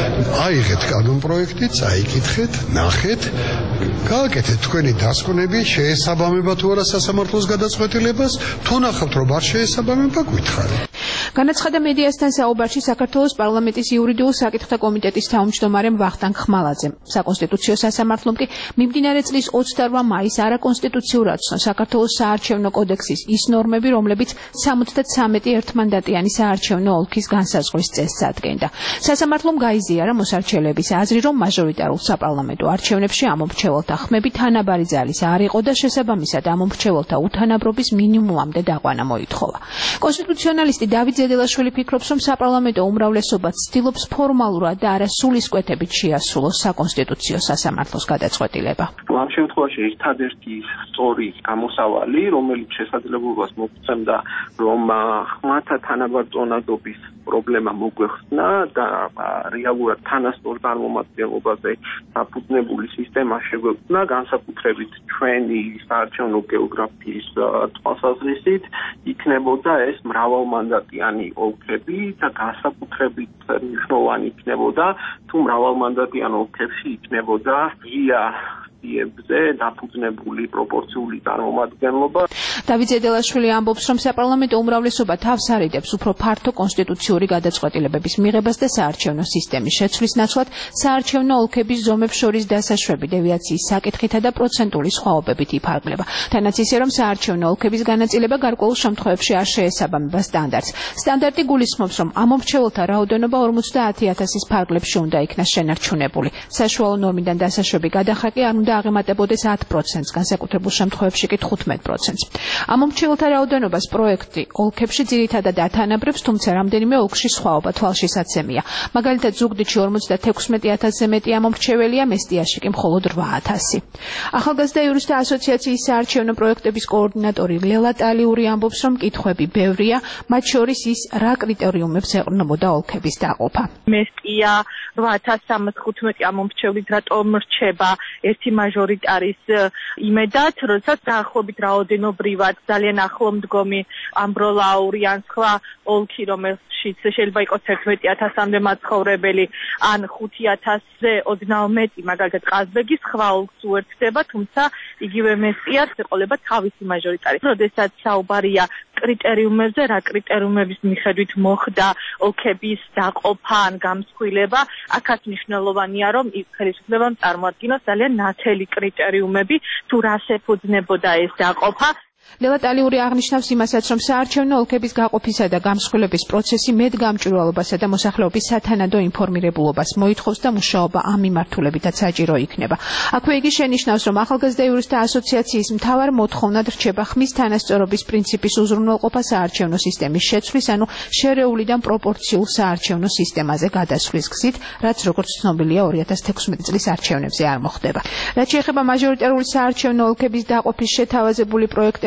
[SPEAKER 16] აიღეთ კანონპროექტი, წაიკითხეთ, ნახეთ, გააკეთეთ თქვენი დასკვნები, შეესაბამება თუ არა სასამართლოს გადაწყვეტილებას, თუ ნახავთ რომ არ შეესაბამება, გითხარით.
[SPEAKER 11] განაცხადა მედიასთან საუბარში საქართველოს პარლამენტის იურიდიულ საკითხთა კომიტეტის თავმჯდომარემ ვახტანგ ხმალაძემ. საკონსტიტუციო სასამართლომ კი მიმდინარე წლის ოცდაოთხ მაისს არაკონსტიტუციურად ცნო საქართველოს საარჩევნო კოდექსის ის ნორმები, რომლებიც სამოცდათრამეტი ერთმანდატიანი საარჩევნო ოლქის განსაზღვრის წესს ადგენდა. სასამართლომ გაიზიარა მოსარჩელების აზრი, რომ მაჟორიტარულ საპარლამენტო არჩევნებში ამომრჩეველთა ხმები თანაბარი ძალის არ იყო და შესაბამისად ამომრჩეველთა უთანაბრობის მინიმუმამდე დაყვანა მოითხოვა. კონსტიტუციონალისტი დავით ზედელაშვილი ფიქრობს, რომ საპარლამენტო უმრავლესობა ცდილობს ფორმალურად და არა სულისკვეთებით შეასრულოს საკონსტიტუციო სასამართლოს გადაწყვეტილება.
[SPEAKER 17] ამ შემთხვევაში ერთადერთი სწორი გამოსავალი, რომელიც შესაძლებლობას მოგცემდა, რომ ხმათა თანაბარწონადობის პრობლემა მოგვეხსნა და რეალურად თანასწორ წარმომადგენლობაზე დაფუძნებული სისტემა შეგვექმნა, განსაკუთრებით ჩვენი საარჩევნო გეოგრაფიის თვალსაზრისით, იქნებოდა ეს მრავალმანდატიანი ოლქები და განსაკუთრებით მნიშვნელოვანი იქნებოდა, თუ მრავალმანდატიან ოლქებში იქნებოდა ღია სიებზე დაფუძნებული პროპორციული წარმომადგენლობა.
[SPEAKER 11] დავით ზედელაშვილი ამბობს, რომ საპარლამენტო უმრავლესობა თავს არიდებს უფრო ფართო კონსტიტუციური გადაწყვეტილებების მიღებას და საარჩევნო სისტემის შეცვლის ნაცვლად საარჩევნო ოლქების ზომებს შორის დასაშვები დევიაციის საკითხითა და პროცენტული სხვაობებით იფარგლება. თანაც ისე, რომ საარჩევნო ოლქების განაწილება გარკვეულ შემთხვევებში არ შეესაბამება სტანდარტს. სტანდარტი გულისხმობს, რომ ამომრჩეველთა რაოდენობა ორმოცდაათი ათასის ფარგლებში უნდა იქნას შენარჩუნებული. საშუალო ნორმიდან დასაშვები გადახაკი არ უნდა აღემატებოდეს ათ პროცენტს, განსაკუთრებულ შემთხვევებში კი თხუთმეტ პროცენტს. ამომრჩეველთა რაოდენობას პროექტი ოლქებში ძირითადად ათანაბრებს, თუმცა რამდენიმე ოლქში სხვაობა თვალშისაცემია. მაგალითად, ზუგდიდში ორმოცდათექვსმეტი ათასზე მეტი ამომრჩეველია, მესტიაში კი მხოლოდ რვა ათასი. ახალგაზრდა იურისტთა ასოციაციის საარჩევნო პროექტების კოორდინატორი ლელა ტალიური ამბობს, რომ კითხვები ბევრია, მათ შორის ის, რა კრიტერიუმებს ეყრდნობოდა ოლქების დაყოფა.
[SPEAKER 18] მესტია რვა ათას სამას თხუთმეტი ამომრჩევლით რატომ რჩება ერთი მაჟორიტარის იმედად, როდესაც დაახლოებით რაოდენობრივად ძალიან ახლომდგომი ამბროლაური ან სხვა ოლქი, რომელშიც შეიძლება იყოს თერთმეტი ათასამდე მაცხოვრებელი, ან ხუთი ათასზე ოდნავ მეტი, მაგალითად ყაზბეგის სხვა ოლქს უერთდება, თუმცა იგივე მესტიას ეყოლება თავისი მაჟორიტარი. როდესაც საუბარია კრიტერიუმებზე, რა კრიტერიუმების მიხედვით მოხდა ოლქების დაყოფა ან გამსხვილება, აქაც მნიშვნელოვანია, რომ ის ხელისუფლებამ წარმოადგინოს ძალიან ნათელი კრიტერიუმები, თუ რას ეფუძნებოდა ეს დაყოფა.
[SPEAKER 11] ლელა ტალიური აღნიშნავს იმასაც, რომ საარჩევნო ოლქების გაყოფისა და გამსხვილების პროცესი მეტგამჭვირვალობასა და მოსახლეობის სათანადო ინფორმირებულობას მოითხოვს და მუშაობა ამ მიმართულებითაც საჭირო იქნება. აქვე იგი შენიშნავს, რომ ახალგაზრდა იურისტთა ასოციაციის მთავარ მოთხოვნად რჩება ხმის თანასწორობის პრინციპის უზრუნველყოფა საარჩევნო სისტემის შეცვლის, ანუ შერეულიდან პროპორციულ საარჩევნო სისტემაზე გადასვლის გზით, რაც როგორც ცნობილია ორი ათას თექვსმეტი წლის არჩევნებზე არ მოხდება. რაც შეეხება მაჟორიტარული საარჩევნო ოლქების დაყოფის შეთავაზებული პროექტების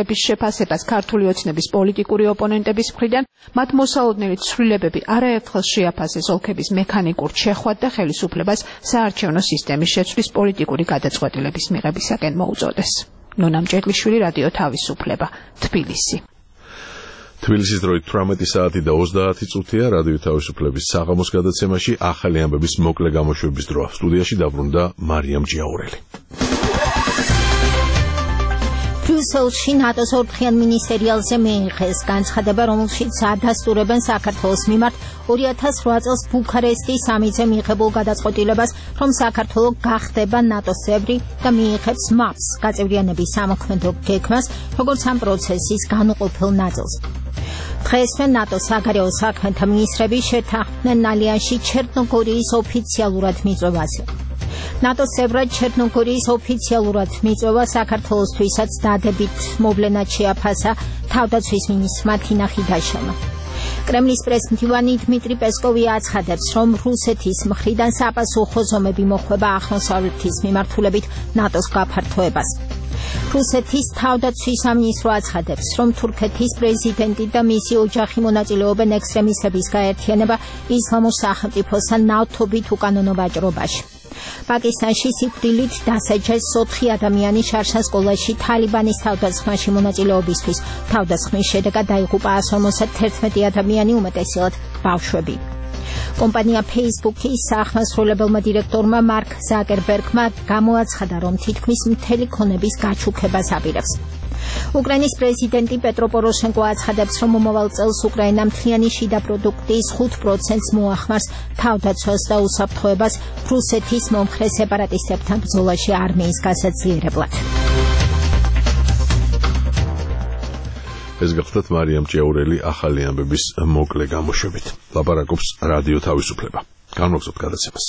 [SPEAKER 19] პროექტების შეფასებას ქართული ოცნების პოლიტიკური ოპონენტების მხრიდან, მათ მოსალოდნელი ცვლილებები არაერთხელ შეაფასეს ოლქების მექანიკურ შეხვად და ხელისუფლებას საარჩევნო სისტემის შეცვლის პოლიტიკური გადაწყვეტილების მიღებისაკენ მოუწოდეს. ნონა მჭედლიშვილი, რადიო თავისუფლება, თბილისი.
[SPEAKER 1] თბილისის დროით თვრამეტი საათი და ოცდაათი წუთია. რადიო თავისუფლების საღამოს გადაცემაში ახალი ამბების მოკლე გამოშვების დროა. სტუდიაში დაბრუნდა მარიამ ჯიაურელი.
[SPEAKER 2] ბრიუსელში ნატოს ორდღიან მინისტერიალზე მიიღეს განცხადება, რომელშიც ადასტურებენ საქართველოს მიმართ ორი ათას რვა წელს ბუქარესტის სამიტზე მიიღებულ გადაწყვეტილებას, რომ საქართველო გახდება ნატოს წევრი და მიიღებს მაპს გაწევრიანების სამოქმედო გეგმას, როგორც ამ პროცესის განუყოფელ ნაწილს. დღესვე ნატოს საგარეო საქმეთა მინისტრები შეთანხმდნენ ალიანსში ჩერნოგორიის ოფიციალურად მიწვევაზე. ნატოს წევრად ჩერნოგორიის ოფიციალურად მიწვევა საქართველოსთვისაც დადებით მოვლენად შეაფასა თავდაცვის მინისტრმა თინა ხიდაშელმა. კრემლის პრესმდივანი დმიტრი პესკოვი აცხადებს, რომ რუსეთის მხრიდან საპასუხო ზომები მოხვება აღმოსავლეთის მიმართულებით ნატოს გაფართოებას. რუსეთის თავდაცვის სამინისტრო აცხადებს, რომ თურქეთის პრეზიდენტი და მისი ოჯახი მონაწილეობენ ექსტრემისტების გაერთიანება ისლამურ სახელმწიფოსთან ნავთობით უკანონო ვაჭრობაში. პაკისტანში სიკვდილით დასაჯეს ოთხი ადამიანი შარშან სკოლაში თალიბანის თავდასხმაში მონაწილეობისთვის. თავდასხმის შედეგად დაიღუპა ასი ორმოცდა თერთმეტი ადამიანი, უმეტესად ბავშვები. კომპანია Facebook-ის საახმასრულებელმა დირექტორმა მარკ ზაკერბერგმა გამოაცხადა, რომ თითქმის მთელი ქონების გაჩუქებას აპირებს. უკრაინის პრეზიდენტი პეტრო პოროშენკო აცხადებს, რომ მომავალ წელს უკრაინა მთლიანი შიდა პროდუქტის ხუთ პროცენტს მოახმარს თავდაცვას და უსაფრთხოებას რუსეთის მომხრე სეპარატისტებთან ბრძოლაში არმიის გასაძლიერებლად.
[SPEAKER 1] ეს გახლდათ მარიამ ჭიაურელი ახალი ამბების მოკლე გამოშვებით. ლაპარაკობს რადიო თავისუფლება. განვაგრძობთ გადაცემას.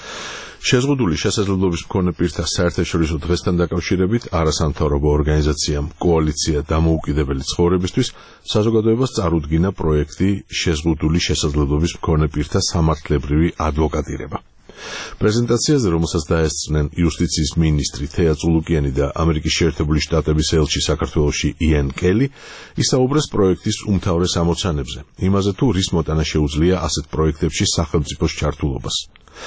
[SPEAKER 1] შეზღუდული შესაძლებლობის მქონე პირთა საერთაშორისო დღესთან დაკავშირებით არასამთავრობო ორგანიზაციამ კოალიცია დამოუკიდებელი ცხოვრებისთვის საზოგადოებას წარუდგინა პროექტი შეზღუდული შესაძლებლობის მქონე პირთა სამართლებრივი ადვოკატირება. პრეზენტაციაზე, რომელსაც დაესწრნენ იუსტიციის მინისტრი თეა წულუკიანი და ამერიკის შეერთებული შტატების ელჩი საქართველოში იან კელი, ისაუბრეს პროექტის უმთავრეს ამოცანებზე, იმაზე თუ რის მოტანა შეუძლია ასეთ პროექტებში სახელმწიფოს ჩართულობას.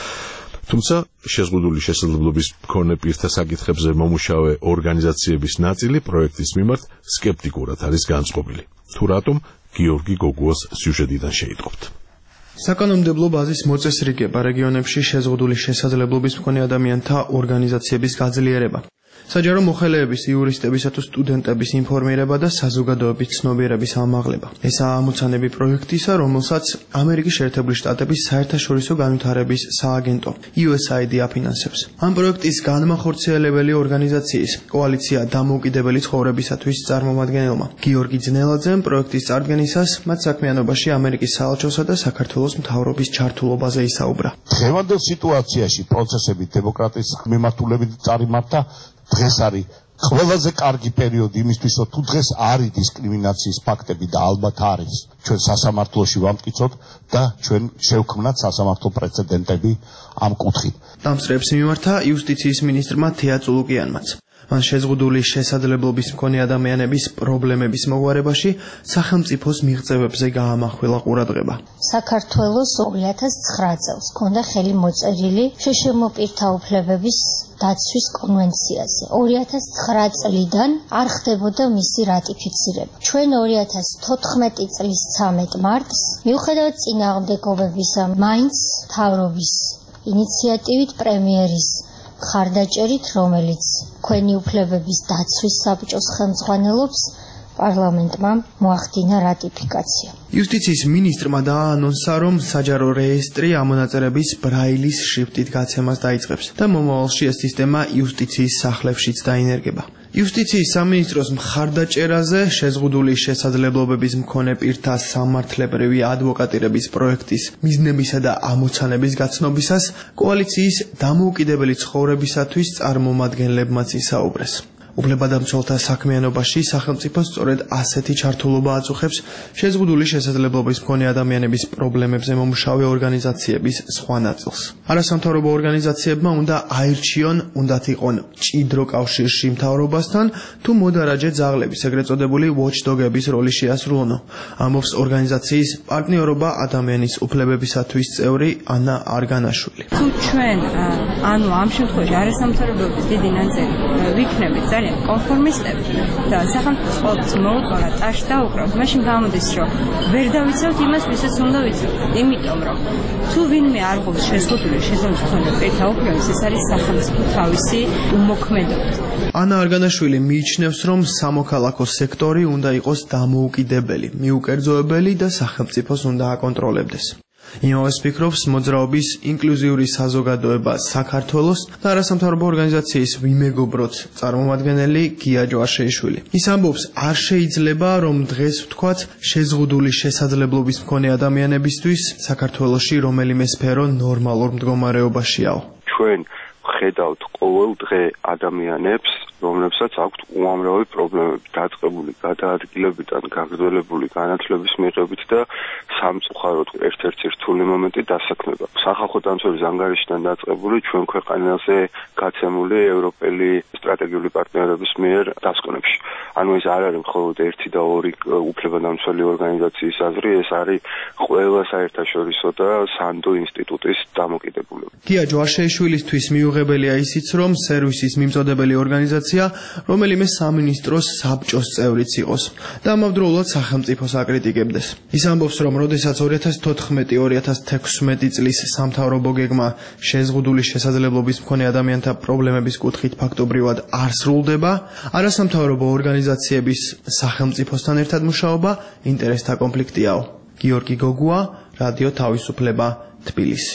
[SPEAKER 1] თუმცა შეზღუდული შესაძლებლობის მქონე პირთა საკითხებზე მომუშავე ორგანიზაციების ნაწილი პროექტის მიმართ სკეპტიკურად არის განწყობილი. თუ რატომ, გიორგი გოგუას სიუჟეტიდან შეიტყობთ.
[SPEAKER 20] საკანონმდებლო ბაზის მოწესრიგება რეგიონებში შეზღუდული შესაძლებლობის მქონე ადამიანთა ორგანიზაციების გაძლიერება. საჯარო მოხელეების, იურისტებისა თუ სტუდენტების ინფორმირება და საზოგადოების ცნობიერების ამაღლება. ესაა ამოცანები პროექტისა, რომელსაც ამერიკის შეერთებული შტატების საერთაშორისო განვითარების სააგენტო იუ ეს აი დი აფინანსებს. ამ პროექტის განმახორციელებელი ორგანიზაციის კოალიცია დამოუკიდებელი ცხოვრებისათვის წარმომადგენელმა გიორგი ძნელაძემ პროექტის წარდგენისას მათ საქმიანობაში ამერიკის საელჩოსა და საქართველოს მთავრობის ჩართულობაზე ისაუბრა.
[SPEAKER 21] დღევანდელ სიტუაციაში პროცესები დემოკრატიის მიმართულებით წარიმართა. დღეს არის ყველაზე კარგი პერიოდი იმისთვის, რომ თუ დღეს არის დისკრიმინაციის ფაქტები და ალბათ არის, ჩვენ სასამართლოში ვამტკიცოთ და ჩვენ შევქმნათ სასამართლო პრეცედენტები ამ კუთხით.
[SPEAKER 20] დამსწრეებს მიმართა იუსტიციის მინისტრმა თეა წულუკიანმაც. მან შეზღუდული შესაძლებლობის მქონე ადამიანების პრობლემების მოგვარებაში სახელმწიფოს მიღწევებზე გაამახვილა ყურადღება.
[SPEAKER 22] საქართველოს ორი ათას ცხრა წელს ჰქონდა ხელი მოწერილი შშმ პირთა უფლებების დაცვის კონვენციაზე. ორი ათას ცხრა წლიდან არ ხდებოდა მისი რატიფიცირება. ჩვენ ორი ათას თოთხმეტი წლის ცამეტ მარტს მიუხედავად წინააღმდეგობებისა მაინც მთავრობის ინიციატივით პრემიერის ხარდაჭერით, რომელიც ქვენი უფლებების დაცვის საბჭოს ხელმძღვანელობს, პარლამენტმა მოახდინა რატიფიკაცია.
[SPEAKER 20] იუსტიციის მინისტრმა დააანონსა, რომ საჯარო რეესტრი ამონაწერების ბრაილის შრიფტით გაცემას დაიწყებს და მომავალში ეს სისტემა იუსტიციის სახლებშიც დაინერგება. იუსტიციის სამინისტროს მხარდაჭერაზე შეზღუდული შესაძლებლობების მქონე პირთა სამართლებრივი ადვოკატირების პროექტის მიზნებისა და ამოცანების გაცნობისას კოალიციის დამოუკიდებელი ცხოვრებისათვის წარმომადგენლებმაც ისაუბრეს. უფლებადამცველთა საქმიანობაში სახელმწიფო სწორედ ასეთი ჩართულობა აწუხებს შეზღუდული შესაძლებლობის მქონე ადამიანების პრობლემებზე მომუშავე ორგანიზაციების სხვა ნაწილს. არასამთავრობო ორგანიზაციებმა უნდა აირჩიონ, უნდათ იყონ მჭიდრო კავშირში მთავრობასთან თუ მოდარაჯე ძაღლების, ეგრეთ წოდებული watchdog-ების როლი შეასრულონო, ამბობს ორგანიზაციის პარტნიორობა ადამიანის უფლებებისათვის წევრი ანა არგანაშვილი.
[SPEAKER 7] თუ ჩვენ ანუ ამ შემთხვევაში არასამთავრობოების დიდი ნაწილი ვიქნებით ძალიან კონფორმისტები და სახელმწიფოს მოუწოდა ტაშ დაუკრავთ, მაშინ გამოდის, რომ ვერ დავიცავთ იმას, ვისაც უნდა ვიცავთ. იმიტომ რომ თუ ვინმე არ ყოფს შეზღუდული შესაძლებლობა პირთა უფლებების, ეს არის სახელმწიფო თავისი უმოქმედობით.
[SPEAKER 20] ანა არგანაშვილი მიიჩნევს, რომ სამოქალაქო სექტორი უნდა იყოს დამოუკიდებელი, მიუკერძოებელი და სახელმწიფოს უნდა აკონტროლებდეს. იმავეს ფიქრობს მოძრაობის ინკლუზიური საზოგადოება საქართველოს და არასამთავრობო ორგანიზაციის ვიმეგობროთ წარმომადგენელი გია ჯვარშეიშვილი. ის ამბობს, არ შეიძლება რომ დღეს ვთქვათ შეზღუდული შესაძლებლობის მქონე ადამიანებისთვის საქართველოში რომელიმე სფერო ნორმალურ მდგომარეობაშიაო.
[SPEAKER 4] ჩვენ ვხედავთ ყოველ დღე ადამიანებს, რომლებსაც აქვთ უამრავი პრობლემები, დაწყებული გადაადგილებიდან გაგრძელებული განათლების მიღებით და სამწუხაროდ ერთ-ერთი რთული მომენტი დასაქმება. სახალხო დამცველის ანგარიშიდან დაწყებული ჩვენ ქვეყანაზე გაცემული ევროპელი სტრატეგიული პარტნიორების მიერ დასკვნებში. ანუ ეს არ არის მხოლოდ ერთი და ორი უფლებადამცველი ორგანიზაციის აზრი, ეს არის ყველა საერთაშორისო და სანდო ინსტიტუტის დამოკიდებულება.
[SPEAKER 20] გია ჯვარშეიშვილისთვის მიუღებელია ისიც, რომ სერვისის მიმწოდებელი ორგანიზაცია რომელიმე სამინისტროს საბჭოს წევრიც იყოს და ამავდროულად სახელმწიფოს აკრიტიკებდეს. ის ამბობს, რომ როდესაც ორი ათას თოთხმეტი ორი ათას თექვსმეტი წლის სამთავრობო გეგმა შეზღუდული შესაძლებლობის მქონე ადამიანთა პრობლემების კუთხით ფაქტობრივად არ სრულდება, არასამთავრობო ორგანიზაციების სახელმწიფოსთან ერთად მუშაობა ინტერესთა კონფლიქტიაო. გიორგი გოგუა, რადიო თავისუფლება, თბილისი.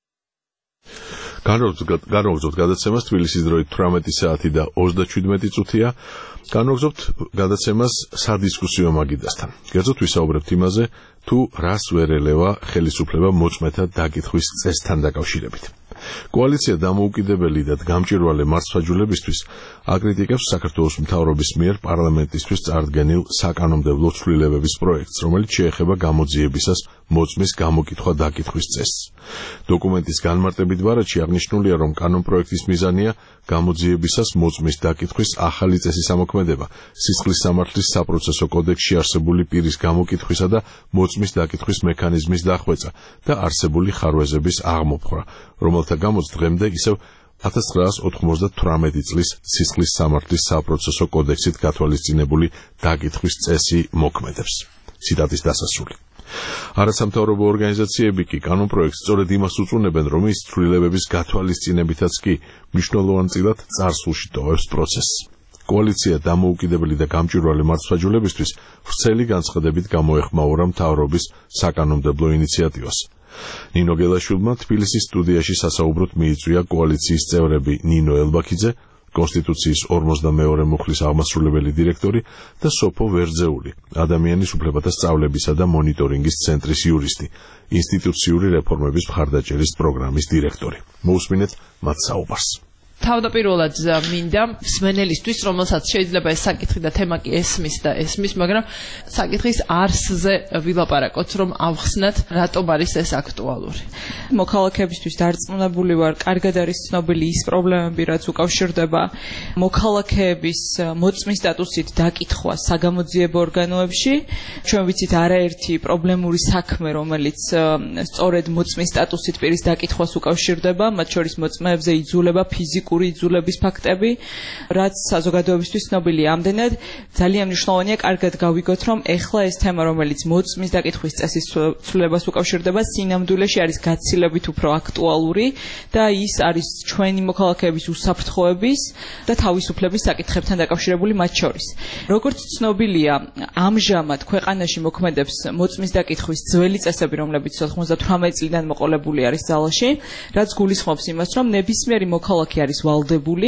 [SPEAKER 1] განვაგრძობთ გადაცემას თბილისის დროით თვრამეტი საათი და ოცდაჩვიდმეტი წუთია. განვაგრძობთ გადაცემას სადისკუსიო მაგიდასთან. კერძოდ ვისაუბრებთ იმაზე, თუ რას ვერ ელევა ხელისუფლება მოწმეთა დაკითხვის წესთან დაკავშირებით. კოალიცია დამოუკიდებელი და გამჭვირვალე მართლმსაჯულებისთვის აკრიტიკებს საქართველოს მთავრობის მიერ პარლამენტისთვის წარდგენილ საკანონმდებლო ცვლილებების პროექტს, რომელიც შეეხება გამოძიებისას მოწმის გამოკითხვა დაკითხვის წესს. დოკუმენტის განმარტებით ბარათში აღნიშნულია, რომ კანონპროექტის მიზანია გამოძიებისას მოწმის დაკითხვის ახალი წესის ამოქმედება, სისხლის სამართლის საპროცესო კოდექსში არსებული პირის გამოკითხვისა და მოწმის დაკითხვის მექანიზმის დახვეწა და არსებული ხარვეზების აღმოფხვრა, რომელთა გამოც დღემდე ისევ ათას ცხრაასი ოთხმოცდათვრამეტი წლის სისხლის სამართლის საპროცესო კოდექსით გათვალისწინებული დაკითხვის წესი მოქმედებს. ციტატის დასასრული. არასამთავრობო ორგანიზაციები კი კანონპროექტს სწორედ იმას უწუნებენ, რომ ის ცვლილებების გათვალისწინებითაც კი მნიშვნელოვანწილად წარსულში ტოვებს პროცესს. კოალიცია დამოუკიდებელი და გამჭვირვალე მართლმსაჯულებისთვის ვრცელი განცხადებით გამოეხმაურა მთავრობის საკანონმდებლო ინიციატივას. ნინო გელაშვილმა თბილისის სტუდიაში სასაუბროდ მიიწვია კოალიციის წევრები ნინო ელბაქიძე, კონსტიტუციის ორმოცდამეორე მუხლის აღმასრულებელი დირექტორი და სოფო ვერძეული, ადამიანის უფლებათა სწავლებისა და მონიტორინგის ცენტრის იურისტი, ინსტიტუციური რეფორმების მხარდაჭერის პროგრამის დირექტორი. მოусმინეთ მათ საუბარს.
[SPEAKER 5] თავდაპირველად მინდა მსმენელისთვის, რომელსაც შეიძლება ეს საკითხი და თემა კი ესმის და ესმის, მაგრამ საკითხის არსზე ვილაპარაკოთ, რომ ავხსნათ, რატომ არის ეს აქტუალური.
[SPEAKER 8] მოქალაქეებისთვის დარწმუნებული ვარ, კარგად არის ცნობილი ის პრობლემები, რაც უკავშირდება მოქალაქეების მოწმის სტატუსით დაკითხვა საგამოძიებო ორგანოებში. ჩვენ ვიცით არაერთი პრობლემური საქმე, რომელიც სწორედ მოწმის სტატუსით პირის დაკითხვას უკავშირდება, მათ შორის მოწმეებზე იძულება ფიზიკ იძულების ფაქტები, რაც საზოგადოებისთვის ცნობილია. ამდენად ძალიან მნიშვნელოვანია კარგად გავიგოთ, რომ ეხლა ეს თემა, რომელიც მოწმის დაკითხვის წესის ცვლილებას უკავშირდება, სინამდვილეში არის გაცილებით უფრო აქტუალური და ის არის ჩვენი მოქალაქეების უსაფრთხოების და თავისუფლების საკითხებთან დაკავშირებული მათ შორის. როგორც ცნობილია, ამჟამად ქვეყანაში მოქმედებს მოწმის დაკითხვის ძველი წესები, რომლებიც ოცდათვრამეტი წლიდან მოყოლებული არის ძალაში, რაც გულისხმობს იმას, რომ ნებისმიერი მოქალაქე არის ვალდებული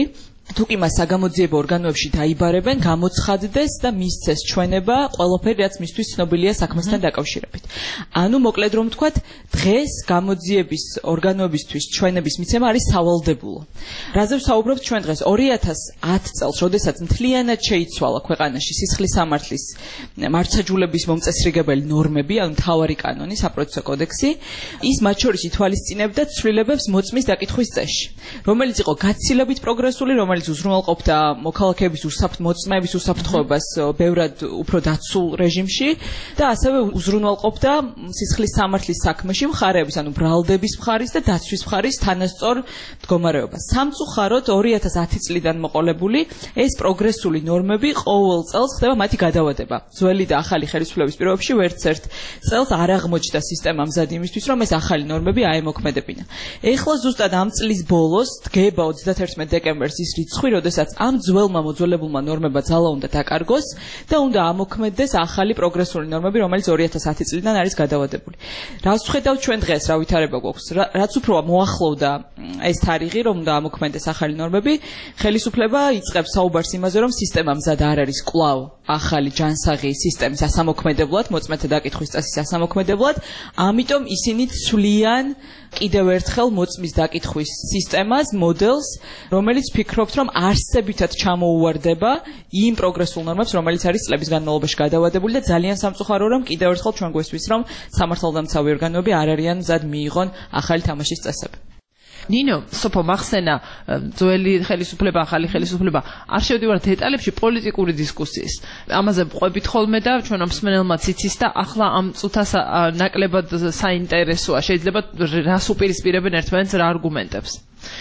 [SPEAKER 8] თუკი მას საგამოძიებო ორგანოებში დაიბარებენ, გამოცხადდეს და მისცეს ჩვენება ყველაფერი, რაც მისთვის ცნობილია საქმესთან დაკავშირებით. ანუ მოკლედ რომ ვთქვათ, დღეს გამოძიების ორგანოებისთვის ჩვენების მიცემა არის სავალდებულო. რაზე ვსაუბრობთ ჩვენ დღეს? ორი ათას ათი წელს, როდესაც მთლიანად შეიცვალა ქვეყანაში სისხლის სამართლის მართლმსაჯულების მომწესრიგებელი ნორმები, ანუ მთავარი კანონი, საპროცესო კოდექსი, ის მათ შორის ითვალისწინებდა ცვლილებებს მოწმის დაკითხვის წესში, რომელიც იყო გაცილებით პროგრესული, რომელიც უზრუნველყოფდა მოქალაქეების უსაფრთხო მოწმეების უსაფრთხოებას ბევრად უფრო დაცულ რეჟიმში და ასევე უზრუნველყოფდა სისხლის სამართლის საქმეში მხარეების, ანუ ბრალდების მხარის და დაცვის მხარის თანასწორ მდგომარეობას. სამწუხაროდ ორი ათას ათი წლიდან მოყოლებული ეს პროგრესული ნორმები ყოველ წელს ხდება მათი გადავადება. ძველი და ახალი ხელისუფლების პირობებში ვერცერთ წელს არ აღმოჩნდა სისტემა მზად იმისთვის, რომ ეს ახალი ნორმები აემოქმედებინა. ეხლა ზუსტად ამ წლის ბოლოს დგება ოცდათერთმეტ დეკემბერს ის რიცხვი, როდესაც ამ ძველმა მოძველებულმა ნორმებმა ძალა უნდა დაკარგოს და უნდა ამოქმედდეს ახალი პროგრესული ნორმები, რომელიც ორი ათას ათი წლიდან არის გადავადებული. რას ვხედავთ ჩვენ დღეს, რა ვითარება გვაქვს? რაც უფრო მოახლოვდა ეს თარიღი, რომ უნდა ამოქმედდეს ახალი ნორმები, ხელისუფლება იწყებს საუბარს იმაზე, რომ სისტემა მზად არ არის კვლავ ახალი ჯანსაღი სისტემის ასამოქმედებლად, მოწმეთა დაკითხვის წესის ასამოქმედებლად, ამიტომ ისინი ცვლიან კიდევ ერთხელ მოწმის დაკითხვის სისტემას, მოდელს, რომელიც ფიქრობთ, რომ არსებითად ჩამოუვარდება იმ პროგრესულ ნორმებს, რომელიც არის წლების განმავლობაში გადავადებული და ძალიან სამწუხაროა, რომ კიდევ ერთხელ ჩვენ გვესმის, რომ სამართალდამცავი ორგანოები არ არიან მზად მიიღონ ახალი თამაშის წესები.
[SPEAKER 5] ნინო, სოფო მახსენა, ძველი ხელისუფლება, ახალი ხელისუფლება, არ შევდივართ დეტალებში პოლიტიკური დისკუსიის. ამაზე ვყვებით ხოლმე და ჩვენ მსმენელმაც იცის და ახლა ამ წუთას ნაკლებად საინტერესოა. შეიძლება რას უპირისპირებენ ერთმანეთს, რა არგუმენტებს.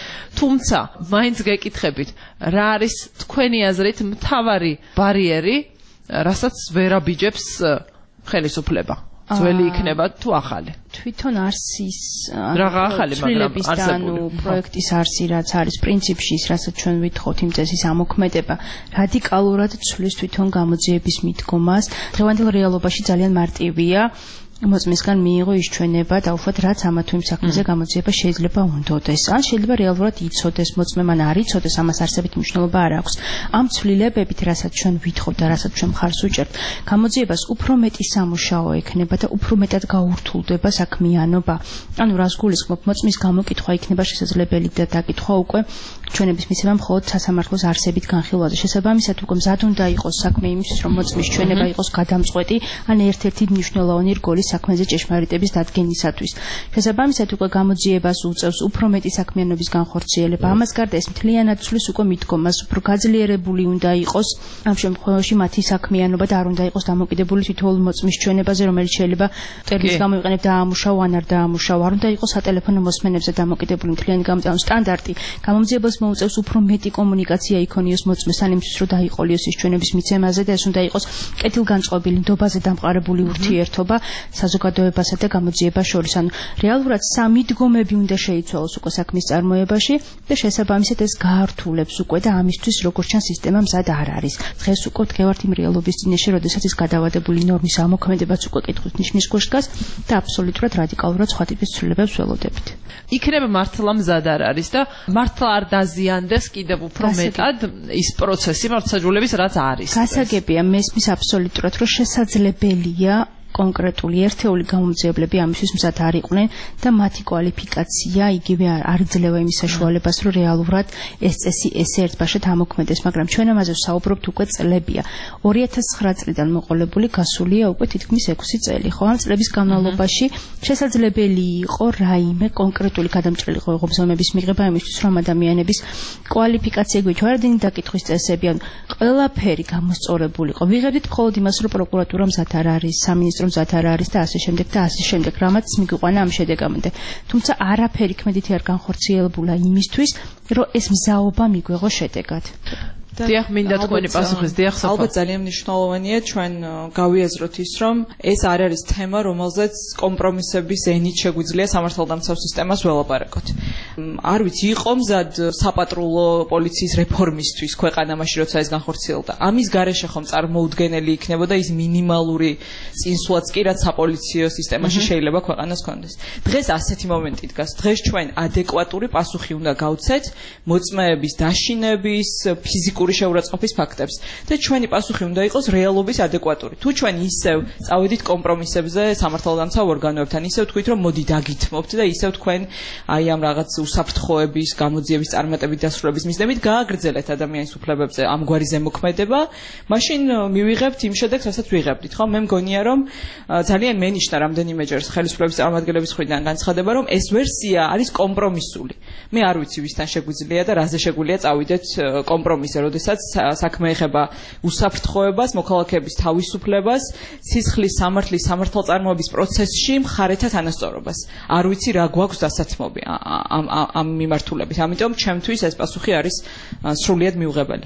[SPEAKER 5] თუმცა, მაინც გეკითხებით, რა არის თქვენი აზრით მთავარი ბარიერი, რასაც ვერ აბიჯებს ხელისუფლება? ძველი იქნება თუ ახალი?
[SPEAKER 19] თვითონ არსის
[SPEAKER 5] რაღა ახალი, მაგრამ
[SPEAKER 19] არსებული პროექტის არსი, რაც არის პრინციპში ის, რასაც ჩვენ ვითხოვთ იმ წესის ამოქმედება, რადიკალურად ცვლის თვითონ გამოძიების მიდგომას. დღევანდელ რეალობაში ძალიან მარტივია მოწმისგან მიიღო ის ჩვენება და უშუალოდ რაც ამა თუ იმ საქმეზე გამოძიება შეიძლება უნდოდეს. ან შეიძლება რეალურად იცოდეს მოწმემ, ან არ იცოდეს, ამას არსებით მნიშვნელობა არ აქვს. ამ ცვლილებებით, რასაც ჩვენ ვითხოვთ და რასაც ჩვენ მხარს უჭერთ, გამოძიებას უფრო მეტი სამუშაო ექნება და უფრო მეტად გაურთულდება საქმიანობა. ანუ რას გულისხმობ, მოწმის გამოკითხვა იქნება შესაძლებელი და დაკითხვა უკვე ჩვენების მიცემა მხოლოდ სასამართლოს არსებით განხილვაზე. შესაბამისად, უკვე მზად უნდა იყოს საქმე იმისთვის, რომ მოწმის ჩვენება იყოს გადამწყვეტი, ან ერთ-ერთი მნიშვნელოვანი რგოლი საქმეზე ჭეშმარიტების დადგენისათვის. შესაბამისად, უკვე გამოძიებას უწევს უფრო მეტი საქმიანობის განხორციელება. ამას გარდა ეს მთლიანად ცვლის უკვე მიდგომას, უფრო გაძლიერებული უნდა იყოს ამ შემთხვევაში მათი საქმიანობა და არ უნდა იყოს დამოკიდებული თითოეულ მოწმის ჩვენებაზე, რომელიც შეიძლება ტერმინს გამოიყენებ დაამუშავა, ან არ დაამუშავა. არ უნდა იყოს სატელეფონო მოსმენებზე დამოკიდებული მთლიანი გამოძიების სტანდარტი. გამომძიებას მოუწევს უფრო მეტი კომუნიკაცია იქონიოს მოწმესთან იმისთვის, რომ დაიყოლიოს ის ჩვენების მიცემაზე და ეს უნდა იყოს კეთილგანწყობილი, ნდობაზე დამყარებული ურთიერთობა საზოგადოებასა და გამოძიებას შორის. ანუ რეალურად სამი დგომები უნდა შეიცვალოს უკვე საქმის წარმოებაში და შესაბამისად ეს გაართულებს უკვე და ამისთვის როგორც ჩანს სისტემა მზად არ არის. დღეს უკვე დგევართ იმ რეალობის წინაშე, როდესაც ის გადავადებული ნორმის ამოქმედებაც უკვე კითხვის ნიშნის ქვეშ დგას და აბსოლუტურად რადიკალურად სხვა ტიპის ცვლილებებს ველოდებით.
[SPEAKER 5] იქნება მართლა მზად არ არის და მართლა არ დაზიანდეს კიდევ უფრო მეტად ის პროცესი მართლმსაჯულების, რაც არის.
[SPEAKER 19] გასაგებია, მესმის აბსოლუტურად, რომ შესაძლებელია კონკრეტული ერთეული გამომძიებლები ამისთვის მზად არ იყვნენ და მათი კვალიფიკაცია იგივე არ იძლევა იმის საშუალებას, რომ რეალურად ეს წესი ესე ერთბაშად ამოქმედეს, მაგრამ ჩვენ ამაზე ვსაუბრობთ უკვე წლებია. ორი ათას ცხრა წლიდან მოყოლებული გასულია უკვე თითქმის ექვსი წელი. ხო, ამ წლების განმავლობაში შესაძლებელი იყო რაიმე კონკრეტული გადამჭრელი ღონისძიებების მიღება იმისთვის, რომ ადამიანების კვალიფიკაცია გვიჩვენებინა დაკითხვის წესები, ან ყველაფერი გამოსწორებული იყო. ვიღებდით მხოლოდ იმას, რომ პროკურატურა მზად არ არის, სამინისტრო მზად არ არის და ასე შემდეგ და ასე შემდეგ, რამაც მიგვიყვანა ამ შედეგამდე. თუმცა არაფერი ქმედითი არ განხორციელებულა იმისთვის, რომ ეს მზაობა მიგვეღო შედეგად.
[SPEAKER 5] დიახ, მინდა თქვენი პასუხის, დიახ, საფა.
[SPEAKER 8] ალბათ ძალიან მნიშვნელოვანია ჩვენ გავიაზროთ ის, რომ ეს არ არის თემა, რომელზეც კომპრომისების ენით შეგვიძლია სამართალდამცავ სისტემას ველაპარაკოთ. არ ვიცი, იყო მზად საპატრულო პოლიციის რეფორმისთვის ქვეყანა მაშინ როცა ეს განხორციელდა. ამის გარეშე ხომ წარმოუდგენელი იქნებოდა ის მინიმალური წინსვლაც კი რაც საპოლიციო სისტემაში შეიძლება ქვეყანას ჰქონდეს. დღეს ასეთი მომენტი დგას. დღეს ჩვენ ადეკვატური პასუხი უნდა გავცეთ მოწმეების, დაშინების, ფიზიკური შეურაცხყოფის ფაქტებს და ჩვენი პასუხი უნდა იყოს რეალობის ადეკვატური. თუ ჩვენ ისევ წავედით კომპრომისებზე სამართალდამცავ ორგანოებთან, ისევ თქვით რომ მოდი დაგითმობთ და ისევ თქვენ აი ამ რაღაც უსაფრთხოების, გამოძიების წარმატებით დასრულების მიზნებით გააგრძელეთ ადამიანის უფლებებზე ამგვარი ზემოქმედება, მაშინ მივიღებთ იმ შედეგს, რასაც ვიღებდით, ხო? მე მგონია რომ ძალიან მენიშნა რამდენიმეჯერ ხელისუფლების წარმომადგენლების მხრიდან განცხადება, რომ ეს ვერსია არის კომპრომისული. მე არ ვიცი ვისთან შეგვიძლია და რაზე შეგვიძლია წავიდეთ კომპრომისზე, როდესაც საქმე ეხება უსაფრთხოებას, მოქალაქეების თავისუფლებას, სისხლის სამართლის სამართალწარმოების პროცესში მხარეთა თანასწორობას. არ ვიცი რა გვაქვს დასათმობი ამ ამ მიმართულებით. ამიტომ ჩემთვის ეს პასუხი არის სრულიად მიუღებელი.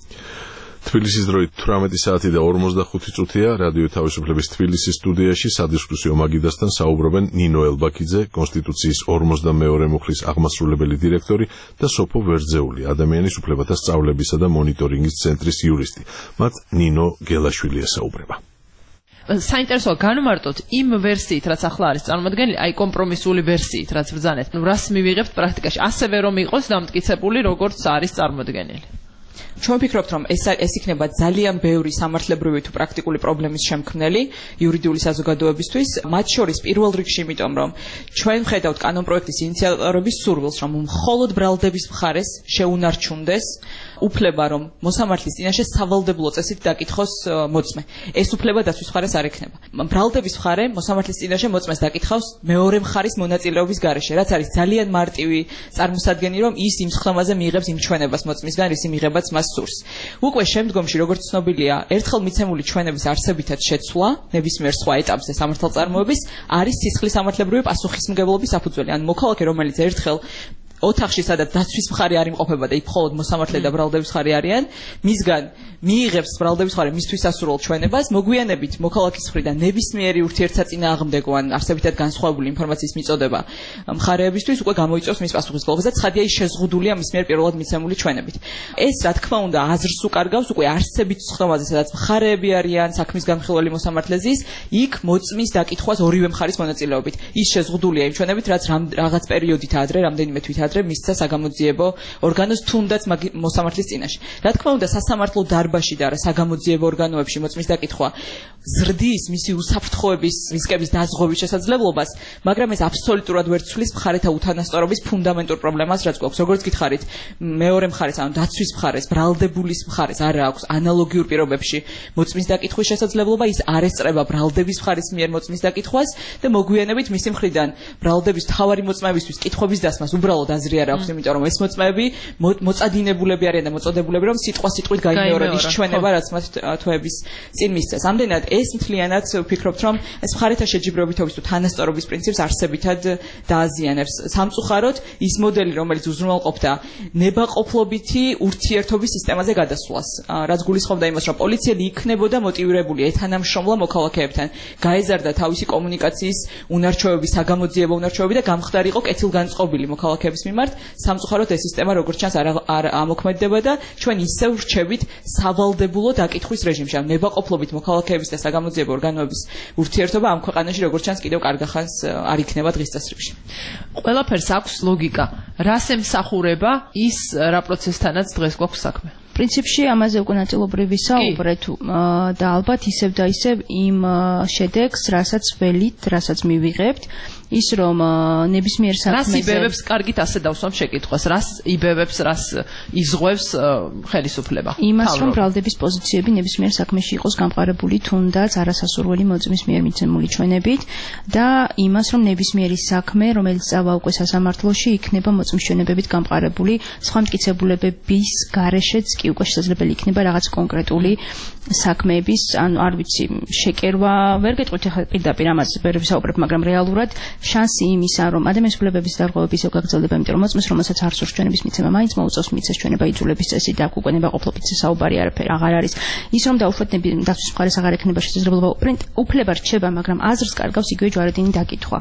[SPEAKER 1] თბილისის დროით თვრამეტი საათი და ორმოცდახუთი წუთია რადიო თავისუფლების თბილისის სტუდიაში სადისკუსიო მაგიდასთან საუბრობენ ნინო ელბაქიძე, კონსტიტუციის ორმოცდამეორე მუხლის აღმასრულებელი დირექტორი და სოფო ვერძეული, ადამიანის უფლებათა სწავლებისა და მონიტორინგის ცენტრის იურისტი. მათ ნინო გელაშვილი ესაუბრება.
[SPEAKER 5] საინტერესოა განმარტოთ იმ ვერსიით, რაც ახლა არის წარმოადგენილი, აი კომპრომისული ვერსიით, რაც ბრძანეთ. ნუ რას მივიღებთ პრაქტიკაში, ასევე რომ იყოს დამტკიცებული, როგორც არის წარმოადგენილი.
[SPEAKER 8] ჩვენ ვფიქრობთ, რომ ეს ეს იქნება ძალიან ბევრი სამართლებრივი თუ პრაქტიკული პრობლემის შემქმნელი იურიდიული საზოგადოებისთვის, მათ შორის პირველ რიგში, იმიტომ რომ ჩვენ ვხედავთ კანონპროექტის ინიციატორების სურვილს, რომ მხოლოდ ბრალდების მხარეს შეუნარჩუნდეს უფლება, რომ მოსამართლის წინაშე სავალდებულო წესით დაკითხოს მოწმე. ეს უფლება დაცვის მხარეს არ ექნება. ბრალდების მხარე მოსამართლის წინაშე მოწმეს დაკითხავს მეორე მხარის მონაწილეობის გარეშე, რაც არის ძალიან მარტივი წარმოსადგენი, რომ ის იმ ხმაზე მიიღებს იმ ჩვენებას მოწმისგან, რის მიიღებაც მას სურს. უკვე შემდგომში, როგორც ცნობილია, ერთხელ მიცემული ჩვენების არსებითად შეცვლა ნებისმიერ სხვა ეტაპზე სამართალწარმოების არის სისხლის სამართლებრივი პასუხისმგებლობის საფუძველი. ან მოქალაქე, რომელიც ერთხელ ოთახში სადაც დაცვის მხარე არ იმყოფება და იქ მხოლოდ მოსამართლე და ბრალდების მხარე არიან, მისგან მიიღებს ბრალდების მხარე მისთვის სასურველ ჩვენებას, მოგვიანებით მოქალაქის მხრიდან ნებისმიერი ურთიერთსაწინააღმდეგო ან არსებითად განსხვავებული ინფორმაციის მიწოდება მხარეებისთვის უკვე გამოიწვევს მის პასუხისმგებლობას და ცხადია ის შეზღუდულია მის მიერ პირველად მიცემული ჩვენებით. ეს რა თქმა უნდა აზრს უკარგავს უკვე არსებით სხდომაზე, სადაც მხარეები არიან საქმის განხილველი მოსამართლეზის, იქ მოწმის დაკითხვას ორივე მხარის მონაწილეობით. ის შეზღუდულია იმ ჩვენებით, რაც რაღაც პერიოდით ადრე, რამდენიმე თვით ადრე მისცა საგამოძიებო ორგანოს თუნდაც მოსამართლის წინაშე. რა თქმა უნდა, სასამართლო დარბაზში და საგამოძიებო ორგანოებში მოწმის დაკითხვა ზრდის მისი უსაფრთხოების რისკების დაზღვევის შესაძლებლობას, მაგრამ ეს აბსოლუტურად ვერ ცვლის მხარეთა უთანასწორობის ფუნდამენტურ პრობლემას, რაც გვაქვს. როგორც გითხარით, მეორე მხარეს, ანუ დაცვის მხარეს, ბრალდებულის მხარეს არ აქვს ანალოგიურ პირობებში მოწმის დაკითხვის შესაძლებლობა, ის არ ესწრება ბრალდების მხარის მიერ მოწმის დაკითხვას და მოგვიანებით მისი მხრიდან ბრალდების თავარი მოწმეებისთვის კითხვების დასმას უბრალოდ აზრი არ აქვს, იმიტომ რომ ეს მოწმეები მოწადინებულები არიან და მოწოდებულები, რომ სიტყვა სიტყვით გაიმეორონ ის ჩვენება, რაც მათ თვეების წინ მისცეს. ამდენად ეს მთლიანად ვფიქრობთ, რომ ეს მხარეთა შეჯიბრებითობის თუ თანასწორობის პრინციპს არსებითად დააზიანებს. სამწუხაროდ ის მოდელი, რომელიც უზრუნველყოფდა ნებაყოფლობითი ურთიერთობის სისტემაზე გადასვლას, რაც გულისხმობდა იმას, რომ პოლიციელი იქნებოდა მოტივირებული ეთანამშრომლა მოქალაქეებთან, გაეზარდა თავისი კომუნიკაციის უნარჩვევები, საგამოძიებო უნარჩვევები და გამხდარიყო კეთილგანწყობილი მოქალაქეების მიმართ. სამწუხაროდ ეს სისტემა როგორც ჩანს არ ამოქმედდება და ჩვენ ისევ ვრჩებით სავალდებულო დაკითხვის რეჟიმში. ამ ნებაყოფლობით მოქალაქეების და საგამოძიებო ორგანოების ურთიერთობა ამ ქვეყანაში როგორც ჩანს კიდევ კარგახანს არ იქნება დღის წესრიგში.
[SPEAKER 5] ყველაფერს აქვს ლოგიკა. რას ემსახურება ის რა პროცესთანაც დღეს გვაქვს საქმე?
[SPEAKER 9] პრინციპში ამაზე უკვე ნაწილობრივ ვისაუბრეთ და ალბათ ისევ და ისევ იმ შედეგს, რასაც ველით, რასაც მივიღებთ, ის რომ ნებისმიერ საქმეზე
[SPEAKER 5] რას იბევებს, კარგით ასე დავსვამ შეკითხვას, რას იბევებს, რას იზღვევს ხელისუფლება?
[SPEAKER 9] იმას, რომ ბრალდების პოზიციები ნებისმიერ საქმეში იყოს გამყარებული თუნდაც არასასურველი მოწმის მიერ მიცემული ჩვენებით და იმას, რომ ნებისმიერი საქმე, რომელიც წავა უკვე სასამართლოში, იქნება მოწმის ჩვენებებით გამყარებული, სხვა მტკიცებულებების გარეშეც კი უკვე შესაძლებელი იქნება რაღაც კონკრეტული საქმეების, ანუ არ ვიცი, შეკერვა, ვერ გეტყვით ახლა პირდაპირ ამას ვერ ვისაუბრებ, მაგრამ რეალურად შანსი იმისა, რომ ადამიანის უფლებების დარღვევები ისევ გაგრძელდება, იმიტომ რომ მოწმეს, რომელსაც არ სურს ჩვენების მიცემა, მაინც მოუწევს მიცეს ჩვენება იძულების წესი და უკვე ნებაყოფლობით საუბარი არაფერი აღარ არის. ის რომ დაუშვათ დაცვის მხარეს აღარ ექნება შესაძლებლობა, უფლება რჩება, მაგრამ აზრს კარგავს იგივე ჯვარედინი დაკითხვა.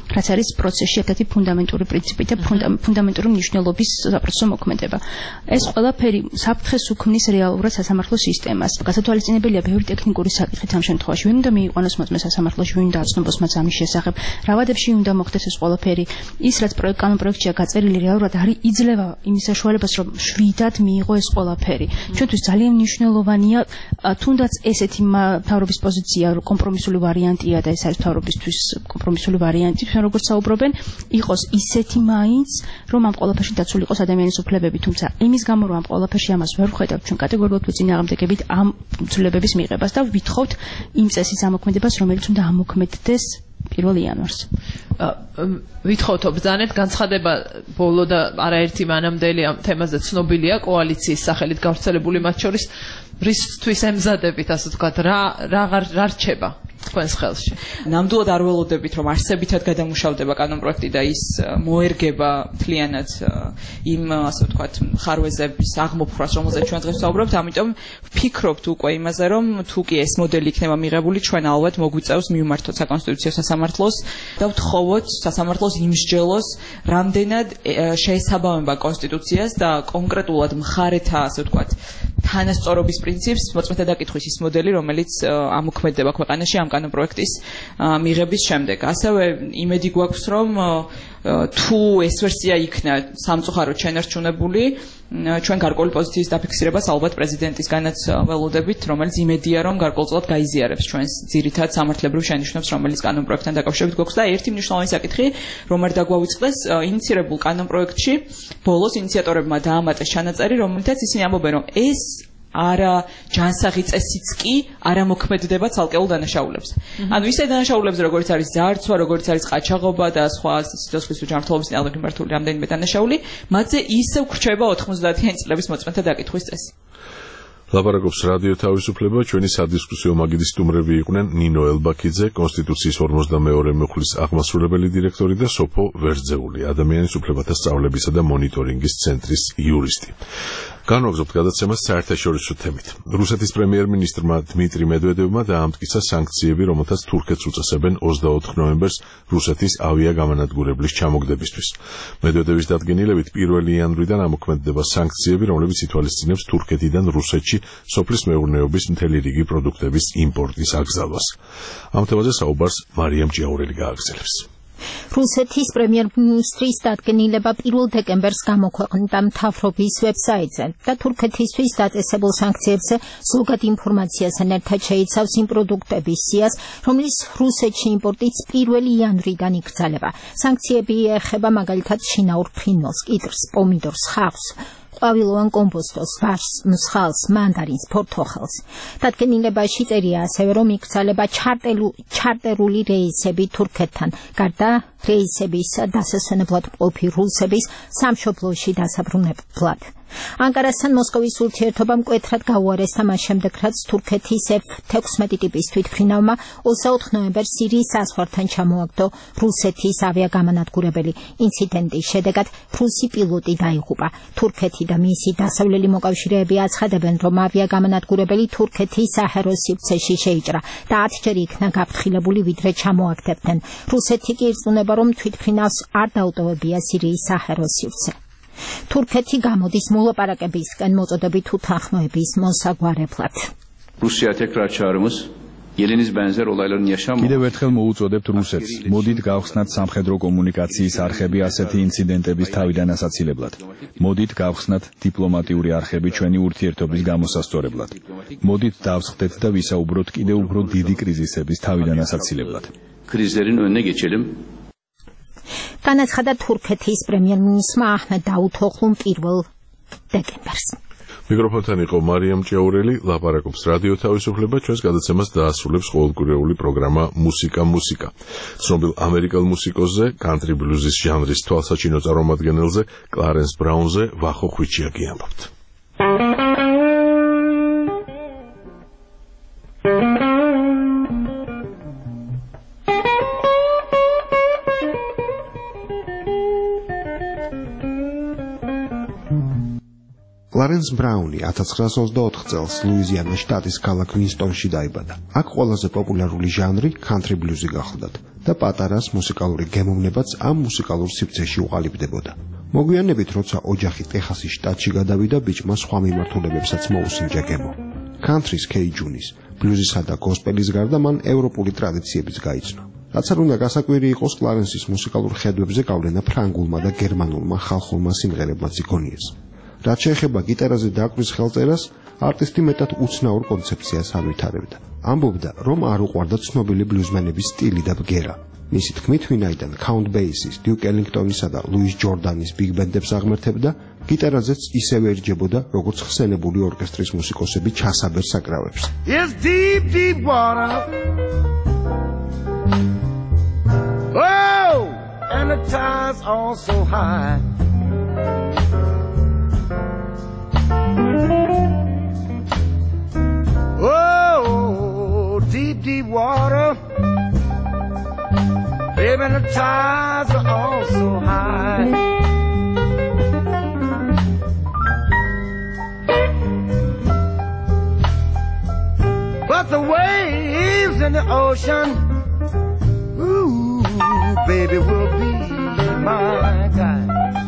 [SPEAKER 9] რაც არის პროცესში ერთ-ერთი ფუნდამენტური პრინციპი და ფუნდამენტური მნიშვნელობის საპროცესო მოქმედება. ეს ყველაფერი საფრთხეს უქმნის რეალურად სასამართლო სისტემას. გასათვალისწინებელია ბევრი ტექნიკური საკითხით ამ შემთხვევაში. ვინ უნდა მიიყვანოს მოწმე სასამართლოში, ვინ უნდა აცნობს მას ამის შესახებ, რა ვადებში უნდა მოხდეს ეს ყველაფერი. ის რაც კანონპროექტშია გაწერილი რეალურად არის იძლევა იმის საშუალებას, რომ შვიდად მიიღო ეს ყველაფერი. ჩვენთვის ძალიან მნიშვნელოვანია, თუნდაც ესეთი მთავრობის პოზიცია, კომპრომისული ვარიანტია და ეს არის მთავრობისთვის კომპრომისული ვარიანტი, ჩვენ როგორც საუბრობენ, იყოს ისეთი მაინც, რომ ამ ყველაფერში დაცული იყოს ადამიანის უფლებები, თუმცა იმის გამო, რომ ამ ყველაფერში ამას ვერ ვხედავთ, ჩვენ კატეგორიულად ვწინააღმდეგებით ამ ცვლილებების მიღებას და ვითხოვთ იმ წესის ამოქმედებას, რომელიც უნდა ამოქმედდეს პირველ იანვარს.
[SPEAKER 5] ვითხოვთ ბრძანეთ განცხადება ბოლო და არაერთი მანამდელი ამ თემაზე ცნობილია კოალიციის სახელით გავრცელებული მათ შორის რისთვის ემზადებით, ასე ვთქვათ, რა რა რა რჩება თქვენს ხელში.
[SPEAKER 8] ნამდვილად არ ველოდებით, რომ არსებითად გადამუშავდება კანონპროექტი და ის მოერგება მთლიანად იმ, ასე ვთქვათ, ხარვეზების აღმოფხვრას, რომელზეც ჩვენ დღეს ვსაუბრობთ, ამიტომ ვფიქრობთ უკვე იმაზე, რომ თუ კი ეს მოდელი იქნება მიღებული, ჩვენ ალბათ მოგვიწევს მივმართოთ საკონსტიტუციო სასამართლოს და ვთხოვოთ სასამართლოს იმსჯელოს, რამდენად შეესაბამება კონსტიტუციას და კონკრეტულად მხარეთა, ასე ვთქვათ, თანასწორობის პრინციპს მოწმეთა დაკითხვის ის მოდელი, რომელიც ამოქმედება ქვეყანაში ამ კანონპროექტის მიღების შემდეგ. ასევე იმედი გვაქვს, რომ თუ ეს ვერსია იქნა სამწუხაროდ შენარჩუნებული, ჩვენ გარკვეული პოზიციის დაფიქსირებას ალბათ პრეზიდენტისგანაც ველოდებით, რომელიც იმედია, რომ გარკვეულწილად გაიზიარებს ჩვენს ძირითად სამართლებრივ შენიშვნებს, რომელიც კანონპროექტთან დაკავშირებით გვაქვს და ერთი მნიშვნელოვანი საკითხი, რომ არ დაგვაუწყდეს ინიციირებულ კანონპროექტში ბოლოს ინიციატორებმა დაამატეს ჩანაწერი, რომელთაც ისინი ამბობენ, რომ ეს არა ჯანსაღი წესიც კი არა მოქმედდება ცალკეულ დანაშაულებზე. ანუ ისე დანაშაულებზე, როგორც არის ძარცვა, როგორც არის ყაჩაღობა და სხვა სიცოცხლის უჯანმრთელობის წინააღმდეგ მიმართული რამდენიმე დანაშაული, მათზე ისევ ხრჩება ოთხმოცდაათიანი წლების მოწმეთა დაკითხვის წესი.
[SPEAKER 1] ლაპარაკობს რადიო თავისუფლება, ჩვენი სადისკუსიო მაგიდის სტუმრები იყვნენ ნინო ელბაქიძე, კონსტიტუციის ორმოცდამეორე მუხლის აღმასრულებელი დირექტორი და სოფო ვერძეული, ადამიანის უფლებათა სწავლებისა და მონიტორინგის ცენტრის იურისტი. განვაგრძობთ გადაცემას საერთაშორისო თემით. რუსეთის პრემიერ-მინისტრმა დმიტრი მედვედევმა დაამტკიცა სანქციები, რომელთაც თურქეთს უწესებენ ოცდაოთხ ნოემბერს რუსეთის ავიაგამანადგურებლის ჩამოგდებისთვის. მედვედევის დადგენილებით პირველი იანვრიდან ამოქმედდება სანქციები, რომლებიც ითვალისწინებს თურქეთიდან რუსეთში სოფლის მეურნეობის მთელი რიგი პროდუქტების იმპორტის აკრძალვას. ამ თემაზე საუბარს მარიამ ჭიაურელი გააგრძელებს.
[SPEAKER 2] რუსეთის პრემიერ-მინისტრის დადგენილება პირველ დეკემბერს გამოქვეყნდა მთავრობის ვებსაიტზე და თურქეთისთვის დაწესებულ სანქციებზე ზოგად ინფორმაციასთან ერთად შეიცავს იმ პროდუქტების სიას, რომლის რუსეთში იმპორტიც პირველი იანვრიდან იკრძალება. სანქციები ეხება მაგალითად შინაურ ფრინველს, კიტრს, პომიდორს, ხავსს, ყვავილოვან კომბოსტოს, ვარს, მსხალს, მანდარინს, ფორთოხელს. დადგენილებაში წერია ასევე, რომ იკრძალება ჩარტერული რეისები თურქეთთან, გარდა რეისების დასასვენებლად მყოფი რუსების სამშობლოში დასაბრუნებლად. ანკარასთან მოსკოვის ურთიერთობა მკვეთრად გაუარესდა მას შემდეგ, რაც თურქეთის ეფ თექვსმეტი ტიპის თვითმფრინავმა ოცდაოთხ ნოემბერს სირიის საზღვართან ჩამოაგდო რუსეთის ავიაგამანადგურებელი. ინციდენტის შედეგად რუსი პილოტი დაიღუპა. თურქეთი და მისი დასავლელი მოკავშირეები აცხადებენ, რომ ავიაგამანადგურებელი თურქეთის საჰაერო სივრცეში შეიჭრა და ათჯერ იქნა გაფრთხილებული, ვიდრე ჩამოაგდებდნენ. რუსეთი კი ირწმუნება, რომ თვითმფრინავს არ დაუტოვებია სირიის საჰაერო სივრცე. თურქეთი გამოდის მოლაპარაკებისკენ მოწოდებით უთანხმოების მოსაგვარებლად.
[SPEAKER 3] Rusiya tekrar çağrımız Yeleniz benzer olayların yaşanmaması.
[SPEAKER 6] კიდევ ერთხელ მოუწოდებთ რუსეთს, მოდით გავხსნათ სამხედრო კომუნიკაციის არხები ასეთი ინციდენტების თავიდან ასაცილებლად. მოდით გავხსნათ დიპლომატიური არხები ჩვენი ურთიერთობის გამოსასწორებლად. მოდით დავსხდეთ და ვისაუბროთ კიდევ უფრო დიდი კრიზისების თავიდან ასაცილებლად.
[SPEAKER 3] Krizlerin önüne geçelim.
[SPEAKER 2] განაცხადა თურქეთის პრემიერ-მინისტრმა აჰმედ დაუთოღლუმ პირველ დეკემბერს.
[SPEAKER 1] მიკროფონთან იყო მარიამ ჭიაურელი, ლაპარაკობს რადიო თავისუფლება, ჩვენს გადაცემას დაასრულებს ყოველკვირეული პროგრამა მუსიკა მუსიკა. ცნობილ ამერიკელ მუსიკოსზე, კანტრი ბლუზის ჟანრის თვალსაჩინო წარმომადგენელზე, კლარენს ბრაუნზე ვახო ხვიჩიაკი ამბობთ.
[SPEAKER 10] კლარენს ბრაუნი ათას ცხრაას ოცდაოთხ წელს ლუიზიანის შტატის ქალაქ ვინსტონში დაიბადა. აქ ყველაზე პოპულარული ჟანრი კანტრი ბლუზი გახლდათ და და პატარას მუსიკალური გემოვნებაც ამ მუსიკალურ სივრცეში უყალიბდებოდა. მოგვიანებით, როცა ოჯახი ტეხასის შტატში გადავიდა, ბიჭმა სხვა მიმართულებებსაც მოუსინჯა გემო. კანთრის, კეიჯუნის, ბლუზისა და გოსპელის გარდა მან ევროპული ტრადიციებიც გაიცნო. რაც არ უნდა გასაკვირი იყოს, კლარენსის მუსიკალურ ხედვებზე გავლენა ფრანგულმა და გერმანულმა ხალხურმა სიმღერებმაც იქონიეს. რაც შეეხება გიტარაზე დაკვრის ხელწერას, არტისტი მეტად უცნაურ კონცეფციას ავითარებდა. ამბობდა, რომ არ უყვარდა ცნობილი ბლუზმენების სტილი და ბგერა. მისი თქმით, ვინაიდან Count Basie's, Duke Ellington-ისა და Louis Jordan-ის big band-ებს აღმერთებდა, გიტარაზეც ისევე ერჯებოდა, როგორც ხსენებული ორკესტრის მუსიკოსები ჩასაბერ საკრავებს.
[SPEAKER 15] It's deep, deep water. Oh, and the tide's all so high. Oh, deep, deep water. Baby, the tides are all so high. But the waves in the ocean, ooh, baby, will be my guide.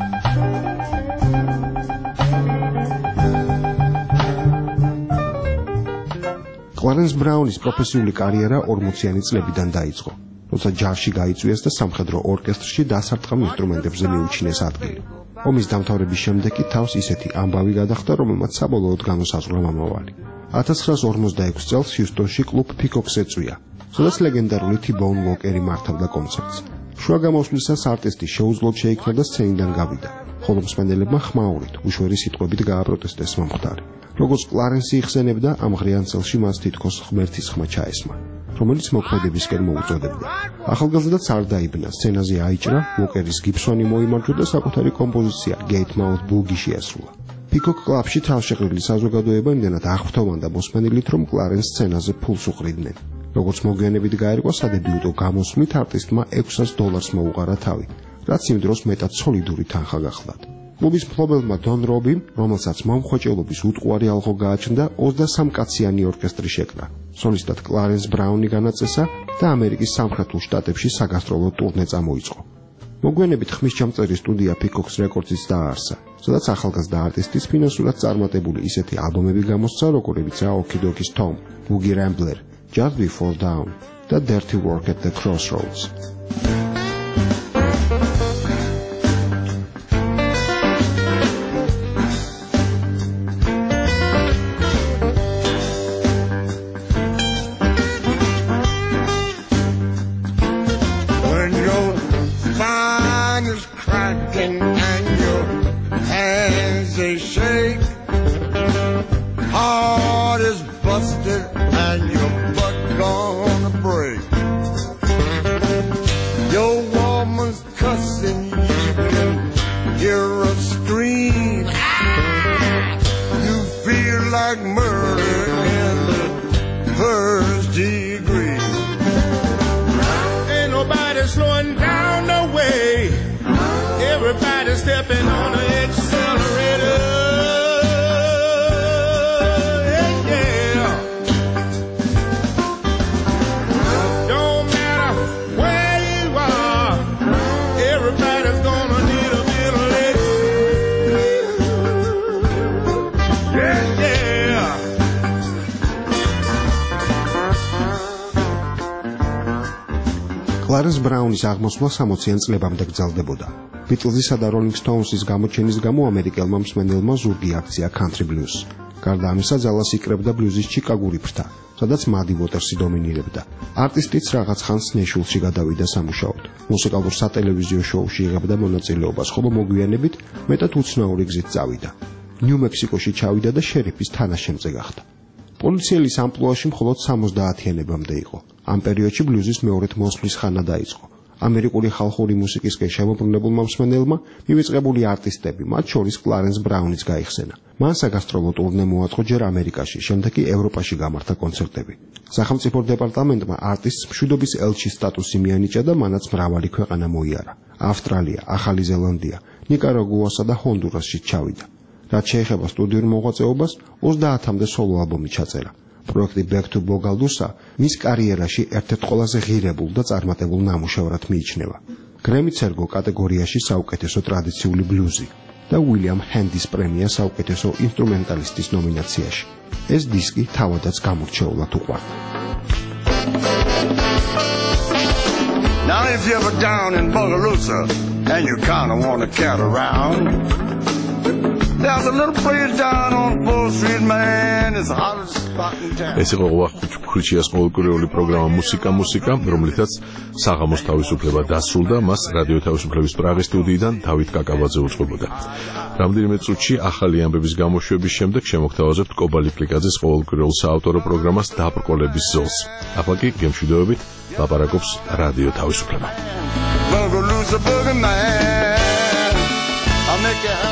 [SPEAKER 10] კლარენს ბრაუნის პროფესიული კარიერა ორმოციანი წლებიდან დაიწყო, როცა ჯარში გაიწვიეს და სამხედრო ორკესტრში დასარტყამ ინსტრუმენტებზე მიუჩინეს ადგილი. ომის დამთავრების შემდეგ კი თავს ისეთი ამბავი გადახდა, რომელმაც საბოლოოდ განუსაზღვრა მომავალი. ათას ცხრაას ორმოცდაექვსი წელს ჰიუსტონში კლუბ პიკოქს ეწვია, სადაც ლეგენდარული თიბოუნ ვოკერი მართავდა კონცერტს. შუა გამოსვლისას არტისტი შეუძლოდ შეიქმნა და სცენიდან გავიდა, ხოლო მსმენელებმა ხმაურით, უშვერი სიტყვებით გააპროტესტეს მომხდარი. როგორც კლარენსი იხსენებდა, ამ ღრიან წელში მას თითქოს ღმერთის ხმა ჩაესმა, რომელიც მოქმედებისკენ მოუწოდებდა. ახალგაზრდაც არ დაიბნა, სცენაზე აიჭრა, ვოკერის გიბსონი მოიმარჯვა და საკუთარი კომპოზიცია Gatemouth Boogie შეასრულა. პიკოკ კლუბში თავშეყრილი საზოგადოება იმდენად აღფრთოვანდა მოსმენილით, რომ კლარენს სცენაზე ფულს უყრიდნენ. როგორც მოგვიანებით გაირკვა, სადებიუტო გამოსვლით არტისტმა ექვსას დოლარს მოუყარა თავი, რაც იმ დროს მეტად სოლიდური თანხა გახლდათ. კლუბის მფლობელმა დონ რობიმ, რომელსაც მომხვეჭელობის უტყუარი ალღო გააჩნდა, ოცდასამ კაციანი ორკესტრი შეკრა. სოლისტად კლარენს ბრაუნი განაწესა და ამერიკის სამხრეთულ შტატებში საგასტროლო ტურნე წამოიწყო. მოგვიანებით ხმისჩამწერი სტუდია Peacock's Records-იც დააარსა, სადაც ახალგაზრდა არტისტის ფინანსურად წარმატებული ისეთი ალბომები გამოსცა, როგორებიცაა Okidoki's Tom, Boogie Rambler, Just Before Dawn და Dirty Work at the Crossroads.
[SPEAKER 15] Stepping on the accelerator, yeah, yeah. Don't matter where you are, everybody's gonna need a little love, yeah, yeah.
[SPEAKER 10] კლარენს ბრაუნის აღმოსვლა სამოციან წლებამდე გრძელდებოდა. Beatles-ისა და Rolling Stones-ის გამოჩენის გამო ამერიკელმა მსმენელმა ზურგი აქცია country blues. გარდა ამისა, ძალას იკრებდა ბლუზის ჩიკაგური ფრთა, სადაც მადი ვოტერსი დომინირებდა. არტისტიც რაღაც ხანს ნეშვილში გადავიდა სამუშაოდ. მუსიკალურ სატელევიზიო შოუში იღებდა მონაწილეობას, ხოლო მოგვიანებით მეტად უცნაური გზით წავიდა. ნიუ-მექსიკოში ჩავიდა და შერიფის თანაშემწე გახდა. პოლიციელის ამპლუაში მხოლოდ სამოცდაათიანებამდე იყო. ამ პერიოდში ბლუზის მეორედ მოსვლის ხანა დაიწყო. ამერიკული ხალხური მუსიკისკენ შემოbrunებულმა მსმენელმა მივიწყებული არტისტები, მათ შორის კლარენს ბრაუნიც გაიხსენა. მან საგასტროლო ტურნე მოაწყო ჯერ ამერიკაში, შემდეგ კი ევროპაში გამართა კონცერტები. სახელმწიფო დეპარტამენტმა არტისტს მშვიდობის ელჩის სტატუსი მიანიჭა და მანაც მრავალი ქვეყანა მოიარა. ავსტრალია, ახალი ზელანდია, ნიკარაგუასა და ჰონდურასში ჩავიდა. რაც შეეხება სტუდიურ მოღვაწეობას, ოცდაათამდე სოლო ალბომი ჩაწერა. პროექტი Back to Bogaldusa მის კარიერაში ერთ-ერთ ყველაზე ღირებულ და წარმატებულ ნამუშევრად მიიჩნევა. გრემიც ერგო კატეგორიაში საუკეთესო ტრადიციული ბლუზი და უილიამ ჰენდის პრემია საუკეთესო ინსტრუმენტალისტის ნომინაციაში. ეს დისკი თავადაც გამორჩეულად უყვარდა.
[SPEAKER 15] Now if you're ever down in Bogalusa and you kinda wanna cat around, there's a little place down on fourth street, man, it's the hottest spot in town.
[SPEAKER 1] ეს იყო ხუჩიას ყოველკვირეული პროგრამა მუსიკა მუსიკა, რომლითაც საღამოს თავისუფლება დასრულდა, მას რადიო თავისუფლების პრაღის სტუდიიდან დავით კაკაბაძე უწყობოდა. რამდენიმე წუთში ახალი ამბების გამოშვების შემდეგ შემოგთავაზებთ კობალი პლიკაძის ყოველკვირეულ საავტორო პროგრამას დაბრკოლების ზოლს. ახლა კი გემშვიდობებით ლაპარაკობს რადიო თავისუფლება.